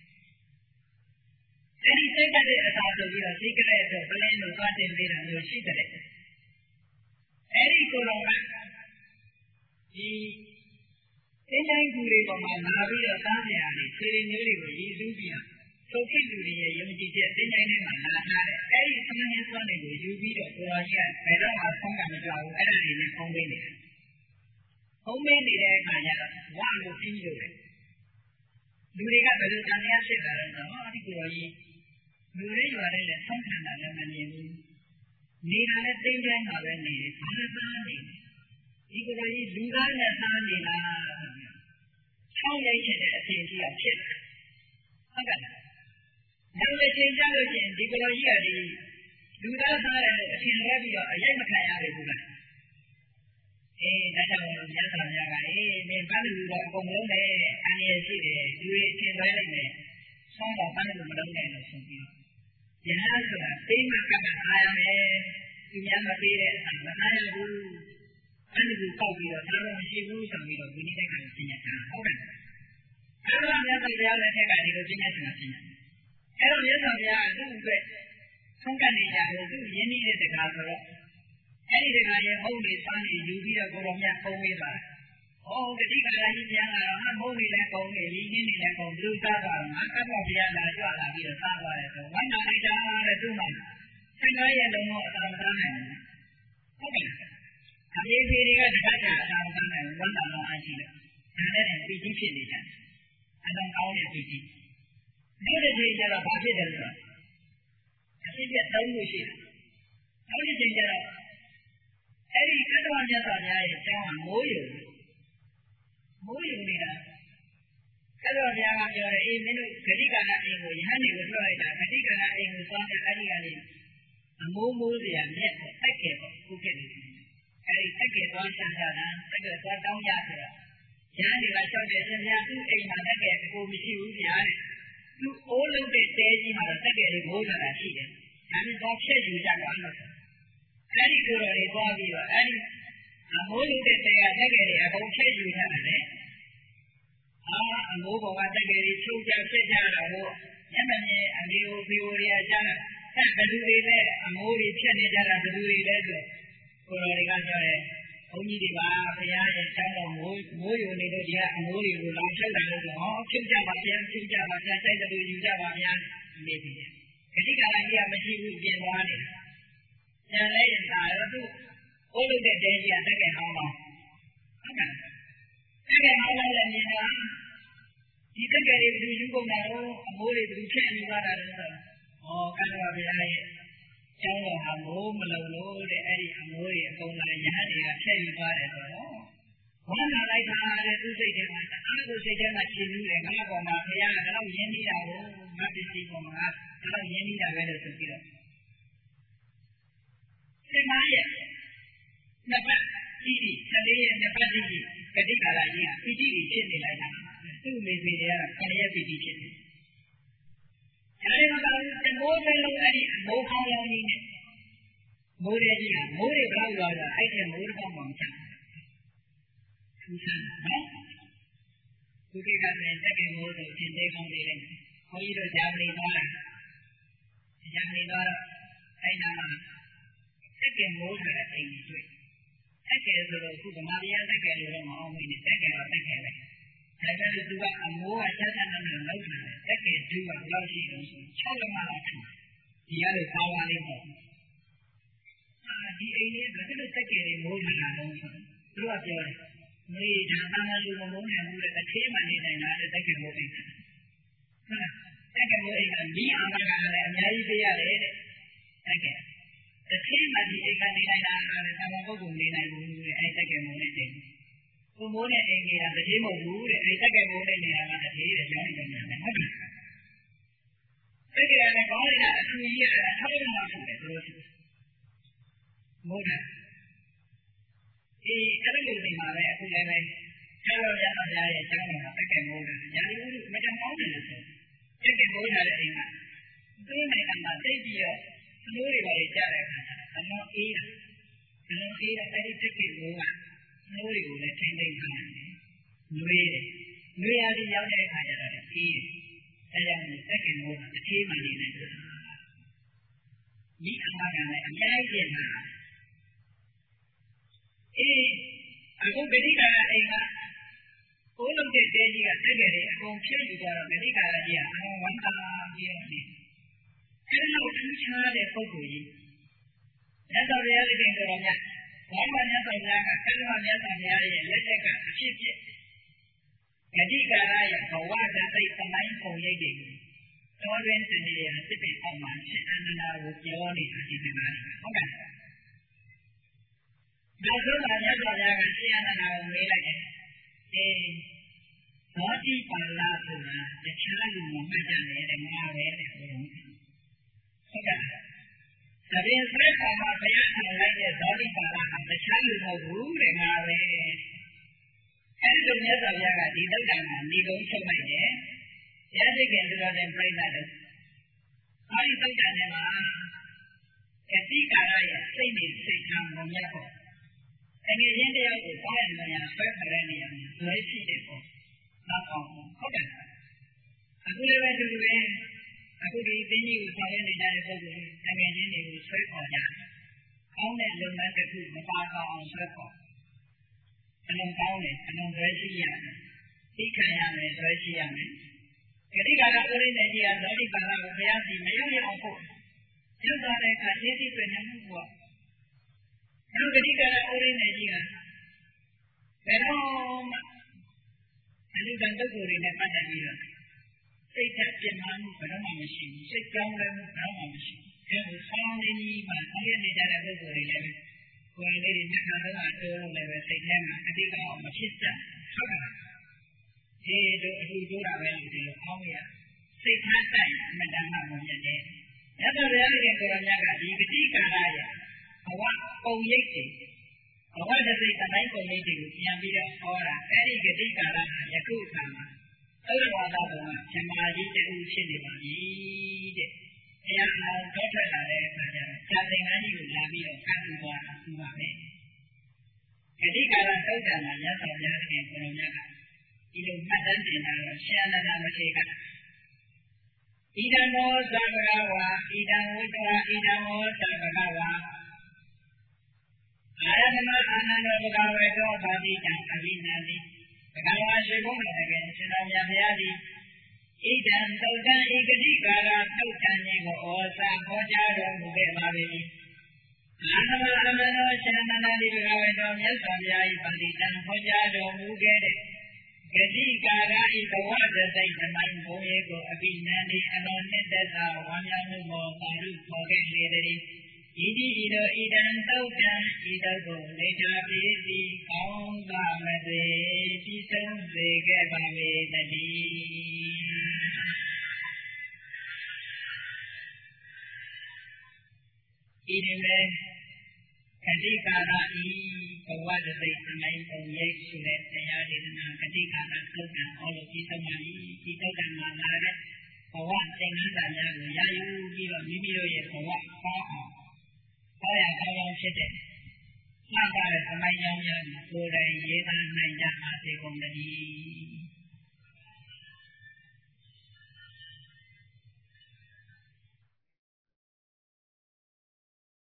အဲဒီစိုက်တဲ့အစာဆိုပြီးတော့စိတ်ကလေးအတွက်ပလင်းတို့သွားတင်ပေးတာမျိုးရှိတယ်အဲဒီကိုယ်တော်ကဒီသင်တိုင်းကူတွေပေါ်မှာလာပြီးတော့သားမြာတွေဆွေမျိုးတွေကိုရည်စူးပြီးတော့သုခိလူတွေရဲ့ယုံကြည်ချက်သင်တိုင်းထဲမှာလာထားတဲ့အဲဒီသင်္ကန်းစွမ်းတွေကိုယူပြီးတော့ကိုယ်တော်ကြီးကဘယ်တော့မှဆုံးကမကြဘူးအဲ့ဒါတွေနဲ့ဖုံးပေးနေတယ်ဖုံးပေးနေတဲ့အခါကျတော့ဝါလို့ပြီးလို့လေလူတွေကဘယ်လိုတန်တရားဖြစ်တာလဲဆိုတော့ဒီကိုယ်တော်ကြီးလူတွေရွာတဲ့နဲ့ဆုံးခံတာလည်းမမြင်ဘူးနေတာလည်းသင်္ကန်းမှာပဲနေတယ်ဘာသာနေတယ်ဒီကိုယ်တော်ကြီးလူသားနဲ့သားနေလားဆောင်းရိပ်ချင်တဲ့အပြင်ကြီးအောင်ဖြစ်တယ်ဟုတ်ကဲ့နောက်တစ်ချိန်ကျလို့ချင်းဒီကလိုကြီးကဒီလူသားစားတယ်လို့အထင်လွဲပြီးတော့အရိုက်မခံရဘူးလားအေးဒါကြောင့်မြတ်စွာဘုရားကအေးမင်းဘာလို့တော့အကုန်လုံးနဲ့အန္တရာယ်ရှိတယ်လူတွေအထင်လွဲလိုက်မယ်ဆောင်းတော့ဘာလို့မလုပ်နိုင်လို့ဆိုပြီးတော့ယဟန်ဆိုတာသိမှကပ်အားရမယ်သူများမပေးတဲ့အစားမအားရဘူးအဲ့ဒီကိုပေါက်ပြီးတော့ဒါတော့မရှိဘူးဆိုပြီးတော့ဒီနေ့ကလည်းပြင်ရတာဟုတ်ကဲ့အဲ့ဒါမြတ်စွာဘုရားလည်းထက်ကဒီလိုပြင်ရတာပြင်အဲ့တော့မြတ်စွာဘုရားကသူ့အတွက်ဆုံးကနေကြလို့သူရင်းနှီးတဲ့တကားဆိုတော့အဲ့ဒီတကားရဲ့ဟုတ်နေစားနေယူပြီးတော့ကိုတော်မြတ်ပုံပေးသွားဟောဂတိကာကြီးပြန်လာတော့ဟာဟုတ်နေလဲပုံနေလီင်းနေလဲပုံဘလူးစားသွားတော့ငါကပ်တော်ဘုရားလာကြွလာပြီးတော့စားသွားတယ်ဆိုဝမ်းသာလိုက်တာတဲ့သူ့မှာဆင်းရဲရဲ့လုံးဝအတော်စားနိုင်တယ်ဟုတ်ကဲ့အမေဖေတွေကတခါကျအတော်စားနိုင်ဝမ်းသာတော့အားရှိတယ်ဒါနဲ့ပီတိဖြစ်နေကြတယ်အတော်ကောင်းတဲ့ပီတိဒီတစ်ချိန်ကျတော့ဘာဖြစ်တယ်ဆိုတော့အဖြစ်ပြသုံးလို့ရှိတယ်နောက်တစ်ချိန်ကျတော့အဲ့ဒီကတ္တဝမြတ်စွာဘုရားရဲ့ကျောင်းကမိုးယုံမိုးယုံနေတာကတ္တဝဘုရားကပြောတယ်အေးမင်းတို့ဂတိကာလအိမ်ကိုယဟန်တွေကိုလွှတ်လိုက်တာဂတိကာလအိမ်ကိုသွားတဲ့အဲ့ဒီကနေအမိုးမိုးစရာမြက်ပေါ့တိုက်ကဲပေါ့ခုဖြစ်နေတယ်အဲ့ဒီတိုက်ကဲသွားချမ်းသာတာတိုက်ကဲသွားတောင်းကြဆိုတော့ယဟန်တွေကလျှောက်တယ်ရှင်ဗျာသူ့အိမ်မှာတိုက်ကဲအကိုမရှိဘူးဗျာတဲ့သူ့အိုးလုံးတဲ့တဲကြီးမှာတော့တိုက်ကဲတွေမိုးလာတာရှိတယ်ဒါမျိုးတော့ဖြည့်ယူကြတော့အဲ့အဲ့ဒီကိုယ်တော်တွေသွားပြီးတော့အဲ့ဒီအမိုးလုံးတဲ့တဲကတိုက်ကဲတွေအကုန်ဖြည့်ယူကြတာလေအာအမိုးပေါ်ကတက်ကယ်ကြီးချုပ်ကြဖြစ်ကြတာကိုမျက်မမြင်အမေကိုဖေကိုရီအကြမ်းအဲ့ဘယ်သူတွေလဲအမိုးတွေဖြစ်နေကြတာဘယ်သူတွေလဲဆိုကိုယ်တော်တွေကပြောတယ်ဘုန်းကြီးတွေပါဘုရားရဲ့ကျောင်းတော်မိုးမိုးယုံနေလို့ဒီကအမိုးတွေကိုလောင်ချုပ်တာလို့ဆိုဟောဖြစ်ကြပါဗျာဖြစ်ကြပါဗျာစိုက်တဲ့လူယူကြပါဗျာနေပြီဂတိကာလကြီးကမရှိဘူးပြင်သွားတယ်ကျန်လဲရင်သာတော့သူ့အိုးလို့တဲ့တဲကြီးကတက်ကယ်ဟောင်းပါဟုတ်ကဲ့တကယ်ဟောင်းလည်းမြင်တာဒီတကယ်တွေဘယ်သူယူကုန်တာတော့အမိုးတွေဘယ်သူဖြစ်နေသွားတာလဲဆိုတော့ဩကတ္တဝဘုရားရဲ့ကျောင်းတော်ဟာမိုးမလုံလို့တဲ့အဲ့ဒီအမိုးတွေအကုန်လုံးရဟန်းတွေကဖျက်ယူသွားတယ်ဆိုတော့ဝမ်းသာလိုက်တာတဲ့သူစိတ်ထဲမှာအားကိုစိတ်ထဲမှာရှင်းပြီးတယ်ငါ့ပေါ်မှာဘုရားကတော့ယဉ်နေတာကိုငါပစ္စည်းပေါ်မှာကတော့ယဉ်နေတာပဲလို့ဆိုပြီးတော့ဒီမှာရဲ့နှစ်ပတ်ဒီဒီကလေးရဲ့နှစ်ပတ်ဒီဒီဂတိကာလကြီးကပီတိတွေဖြစ်နေလိုက်တာသူ့မိမိတွေကခရယပီတိဖြစ်နေအဲဒီမှာတမိုးစလုံးအဲ့ဒီမိုးခေါင်းလောင်းကြီးနဲ့မိုးရဲကြီးကမိုးတွေဘလောက်ရောက်တာအဲ့ဒီမိုးတစ်ပေါက်မှမချသူစမ်းနော်သူကလည်းတက်ကယ်မိုးဆိုသင်သေးကောင်းနေတယ်ခွန်ကြီးတို့ဂျာမနီသွားတယ်ဂျာမနီသွားတော့အဲ့နာမှာတက်ကယ်မိုးဆိုတဲ့အိမ်ကြီးတွေ့တက်ကယ်ဆိုတော့ခုဗမာပြည်တက်ကယ်လို့တော့မအောင်မင်းနဲ့တက်ကယ်တော့တက်ကယ်ပဲဒါကြလို့သူကအမိုးကဆက်ဆက်နဲ့လောက်ထားတယ်တက်ကယ်ဒူးကဘယ်လောက်ရှိတော့ဆို၆လက်မလောက်ထူဒီရလို့ပါဝါလေးပေါ့အာဒီအိမ်လေးကဘယ်လိုတက်ကယ်တွေမိုးထားတာလဲဆိုသူကပြောတယ်မေးဒါသာမန်လူမမိုးနိုင်ဘူးတဲ့အသေးမှနေနိုင်တာတဲ့တက်ကယ်မိုးအိမ်ဟုတ်လားတက်ကယ်မိုးအိမ်ကဒီအာမခံလည်းအများကြီးပေးရတယ်တဲ့တက်ကယ်တတိမဒီအိမ်ကနေနိုင်တာလည်းသာမန်ပုဂ္ဂိုလ်နေနိုင်ဘူးတဲ့အဲတက်ကယ်မိုးနဲ့တိတ်ကိုမိုးနဲ့အိမ်နေတာတတိမဟုတ်ဘူးတဲ့အဲတက်ကယ်မိုးနဲ့နေတာကတတိတဲ့ကျောင်းနေတယ်ဟုတ်ကဲ့တက်ကယ်လည်းကောင်းရတာအထူးကြီးရတာထောက်ရမှာဖြစ်တယ်ဆိုလို့မိုးနဲ့အေးအဲ့လိုနေမှာပဲအခုလည်းပဲအဲ့လိုရတာများရဲ့ကျောင်းတော်ကတက်ကယ်မိုးတယ်ညာဒီဥမတမောင်းတယ်လို့ဆိုတက်ကယ်မိုးထားတဲ့အိမ်ကသူ့နိုင်ငံမှာတိတ်ပြီးတော့အမိုးတွေပါကြတဲ့အခါကျတော့အမောအေးတာအမောအေးတဲ့အဲ့ဒီတက်ကယ်မိုးကအမိုးတွေကိုလည်းထိမ့်သိမ့်ထားတယ်။နှွေးတယ်။နှွေးရပြီးရောက်တဲ့အခါကျတော့အေးအဲကြောင့်တက်ကယ်မိုးကအသေးမှနေတယ်ဆိုတာဒီအမှားကလည်းအများကြီးပြင်တာအေးအခုဂတိကာလအိမ်ကဘိုးလုံးတဲ့တဲကြီးကတက်ကယ်တွေအကုန်ဖြည့်ယူကြတော့ဂတိကာလကြီးကအလုံးဝမ်းသာပြီးတော့နေအဲ့လိုထူးခြားတဲ့ပုဂ္ဂိုလ်ကြီးမြတ်စွာဘုရားရှင်ကိုယ်တော်မြတ်ဘာမှမြတ်စွာဘုရားကကတ္တမမြတ်စွာဘုရားရဲ့လက်ချက်ကအဖြစ်ဖြစ်ဂတိကာလရဲ့ဘဝတသိသမိုင်းပုံရိပ်တွေကိုတော်ရင်းစနေရစစ်ပင်အောင်မှရှင်အနန္ဒာကိုပြောနေတာဒီနေ့မှာဟုတ်ကဲ့နောက်ဆုံးမှာမြတ်စွာဘုရားကရှင်အနန္ဒာကိုမေးလိုက်တယ်အေးသောတိပါဠိဆိုတာတခြားလူမမှတ်ကြနဲ့တဲ့ငါပဲတဲ့ဘုရားဟုတ်ကဲ့သဘင်ဆွဲပါမှာဘုရားခံလိုက်တဲ့သောတိပါဠိဟာတခြားလူမဟုတ်ဘူးတဲ့ငါပဲအဲဒီလိုမြတ်စွာဘုရားကဒီသုတ်တံမှာဏိကုံးချုပ်လိုက်တယ်ရသိခင်သူတော်တဲ့ပြိဿတို့အဲဒီသုတ်တံထဲမှာကတိကာရရဲ့စိတ်နဲ့စိတ်ထားမမြတ်ဖို့အငြိင်းတရားကိုပေါင်းရမရဆွဲခရဲနေရမယ်လွဲရှိတဲ့ပေါ့နောက်အောင်ဟုတ်တယ်အခုလည်းပဲသူတွေအခုဒီသိကြီးကိုဆောင်ရနေကြတဲ့ပုဂ္ဂိုလ်အငြိင်းတွေကိုဆွဲခေါ်ကြတယ်ကောင်းတဲ့လုပ်ငန်းတစ်ခုမပါအောင်ဆွဲခေါ်အလုံးကောင်းတယ်အလုံးဆွဲရှိရမယ်သိခံရမယ်ဆွဲရှိရမယ်ကတိကာရဥရိနေကြီးကသောတိပါဠိကိုဘုရားစီမရောက်ရအောင်ဖို့ကျသွားတဲ့အခါသိသိပြနေမှုပေါ့ဒီကတိကာရဥရိနေကြီးကဘယ်တော့မှအလူတန်ပုဂ္ဂိုလ်တွေနဲ့ပတ်သက်ပြီးတော့စိတ်ဓာတ်ပြင်းမှမှုဘယ်တော့မှမရှိဘူးစိတ်ကြောင်းလည်းဘယ်တော့မှမရှိဘူးအဲဒါဆောင်းနေကြီးမှဆောင်ရနေကြတဲ့ပုဂ္ဂိုလ်တွေလည်းကိုယ်လေးတွေမျက်နှာတော့အတိုးလို့လည်းပဲစိတ်ထဲမှာအတိတ်ကမဖြစ်တတ်ဟုတ်ကဲ့ဒီလိုအထူးတိုးတာပဲလို့ဒီလိုအောင်းရစိတ်ထားတိုင်းအမှန်တမ်းမှမမြင်တဲ့ရသော်ဘုရားရှင်ကိုယ်တော်မြတ်ကဒီဂတိကာရရဲ့ဘဝပုံရိပ်တွေဘဝတသိတတိုင်းပုံရိပ်တွေကိုပြန်ပြီးတော့ဟောတာအဲဒီဂတိကာရယခုအခါမှာသုရဝါဒဘုံကဇမာကြီးတူဖြစ်နေပါပြီတဲ့ဘုရားအောင်တော်ထွက်လာတဲ့အခါကျတော့ဇာတိငန်းကြီးကိုလာပြီးတော့ဖတ်ပြီးသွားတာသူပါပဲဂတိကာရသုတ်တံမှာရသော်ဘုရားရှင်ကိုယ်တော်မြတ်ကဒီလိုမှတ်တမ်းတင်တာတော့ရှင်းလနာမရှိကဣဒံမောသဗ္ဗကဝါဣဒံဝိတ္တဝါဣဒံမောသဗ္ဗကဝါအာရမအာနန္ဒဘဂဝေသောပါတိတံအဘိနန္တိဘဂဝါရှိဘုံတော်တကယ်ရှင်တော်မြတ်ဘုရားသည်ဣဒံသုတ်တံဤဂတိကာရသုတ်တံကြီးကိုဩစာဟောကြားတော်မူခဲ့ပါပေ၏အာရမအာနန္ဒရှင်အနန္ဒတိဘဂဝေသောမြတ်စွာဘုရား၏ပါတိတံဟောကြားတော်မူခဲ့တဲ့ဂတိကာရဤဘဝတသိသမိုင်းဘုံရဲ့ကိုအဘိနန္တိအလွန်နှစ်သက်သာဝမ်းမြောက်မှုမောပါရုခေါ်ခဲ့လေသည်ဤတိဤတို့ဣဒံသုတ်တံဤတို့ကိုနေကြပြီသည်ကောင်းသာမသေးပြီးဆုံးစေခဲ့ပါမေတည်းဤဒီမဲ့ဂတိကာရဤဘဝတသိသမိုင်းပုံရိပ်ဆိုတဲ့တရားဒေသနာဂတိကာရသုတ်တံဟောလို့ပြီးဆုံးပါပြီဒီသုတ်တံမှာလာတဲ့ဘဝသင်္ကန်းစာများကိုရယူပြီးတော့မိမိတို့ရဲ့ဘဝဟောအောင်ဟောရကောင်းကောင်းဖြစ်တဲ့မှတ်ပါတဲ့သမိုင်းကြောင်းများကိုကိုယ်တိုင်ရေးသားနိုင်ကြပါစေကုန်သတည်း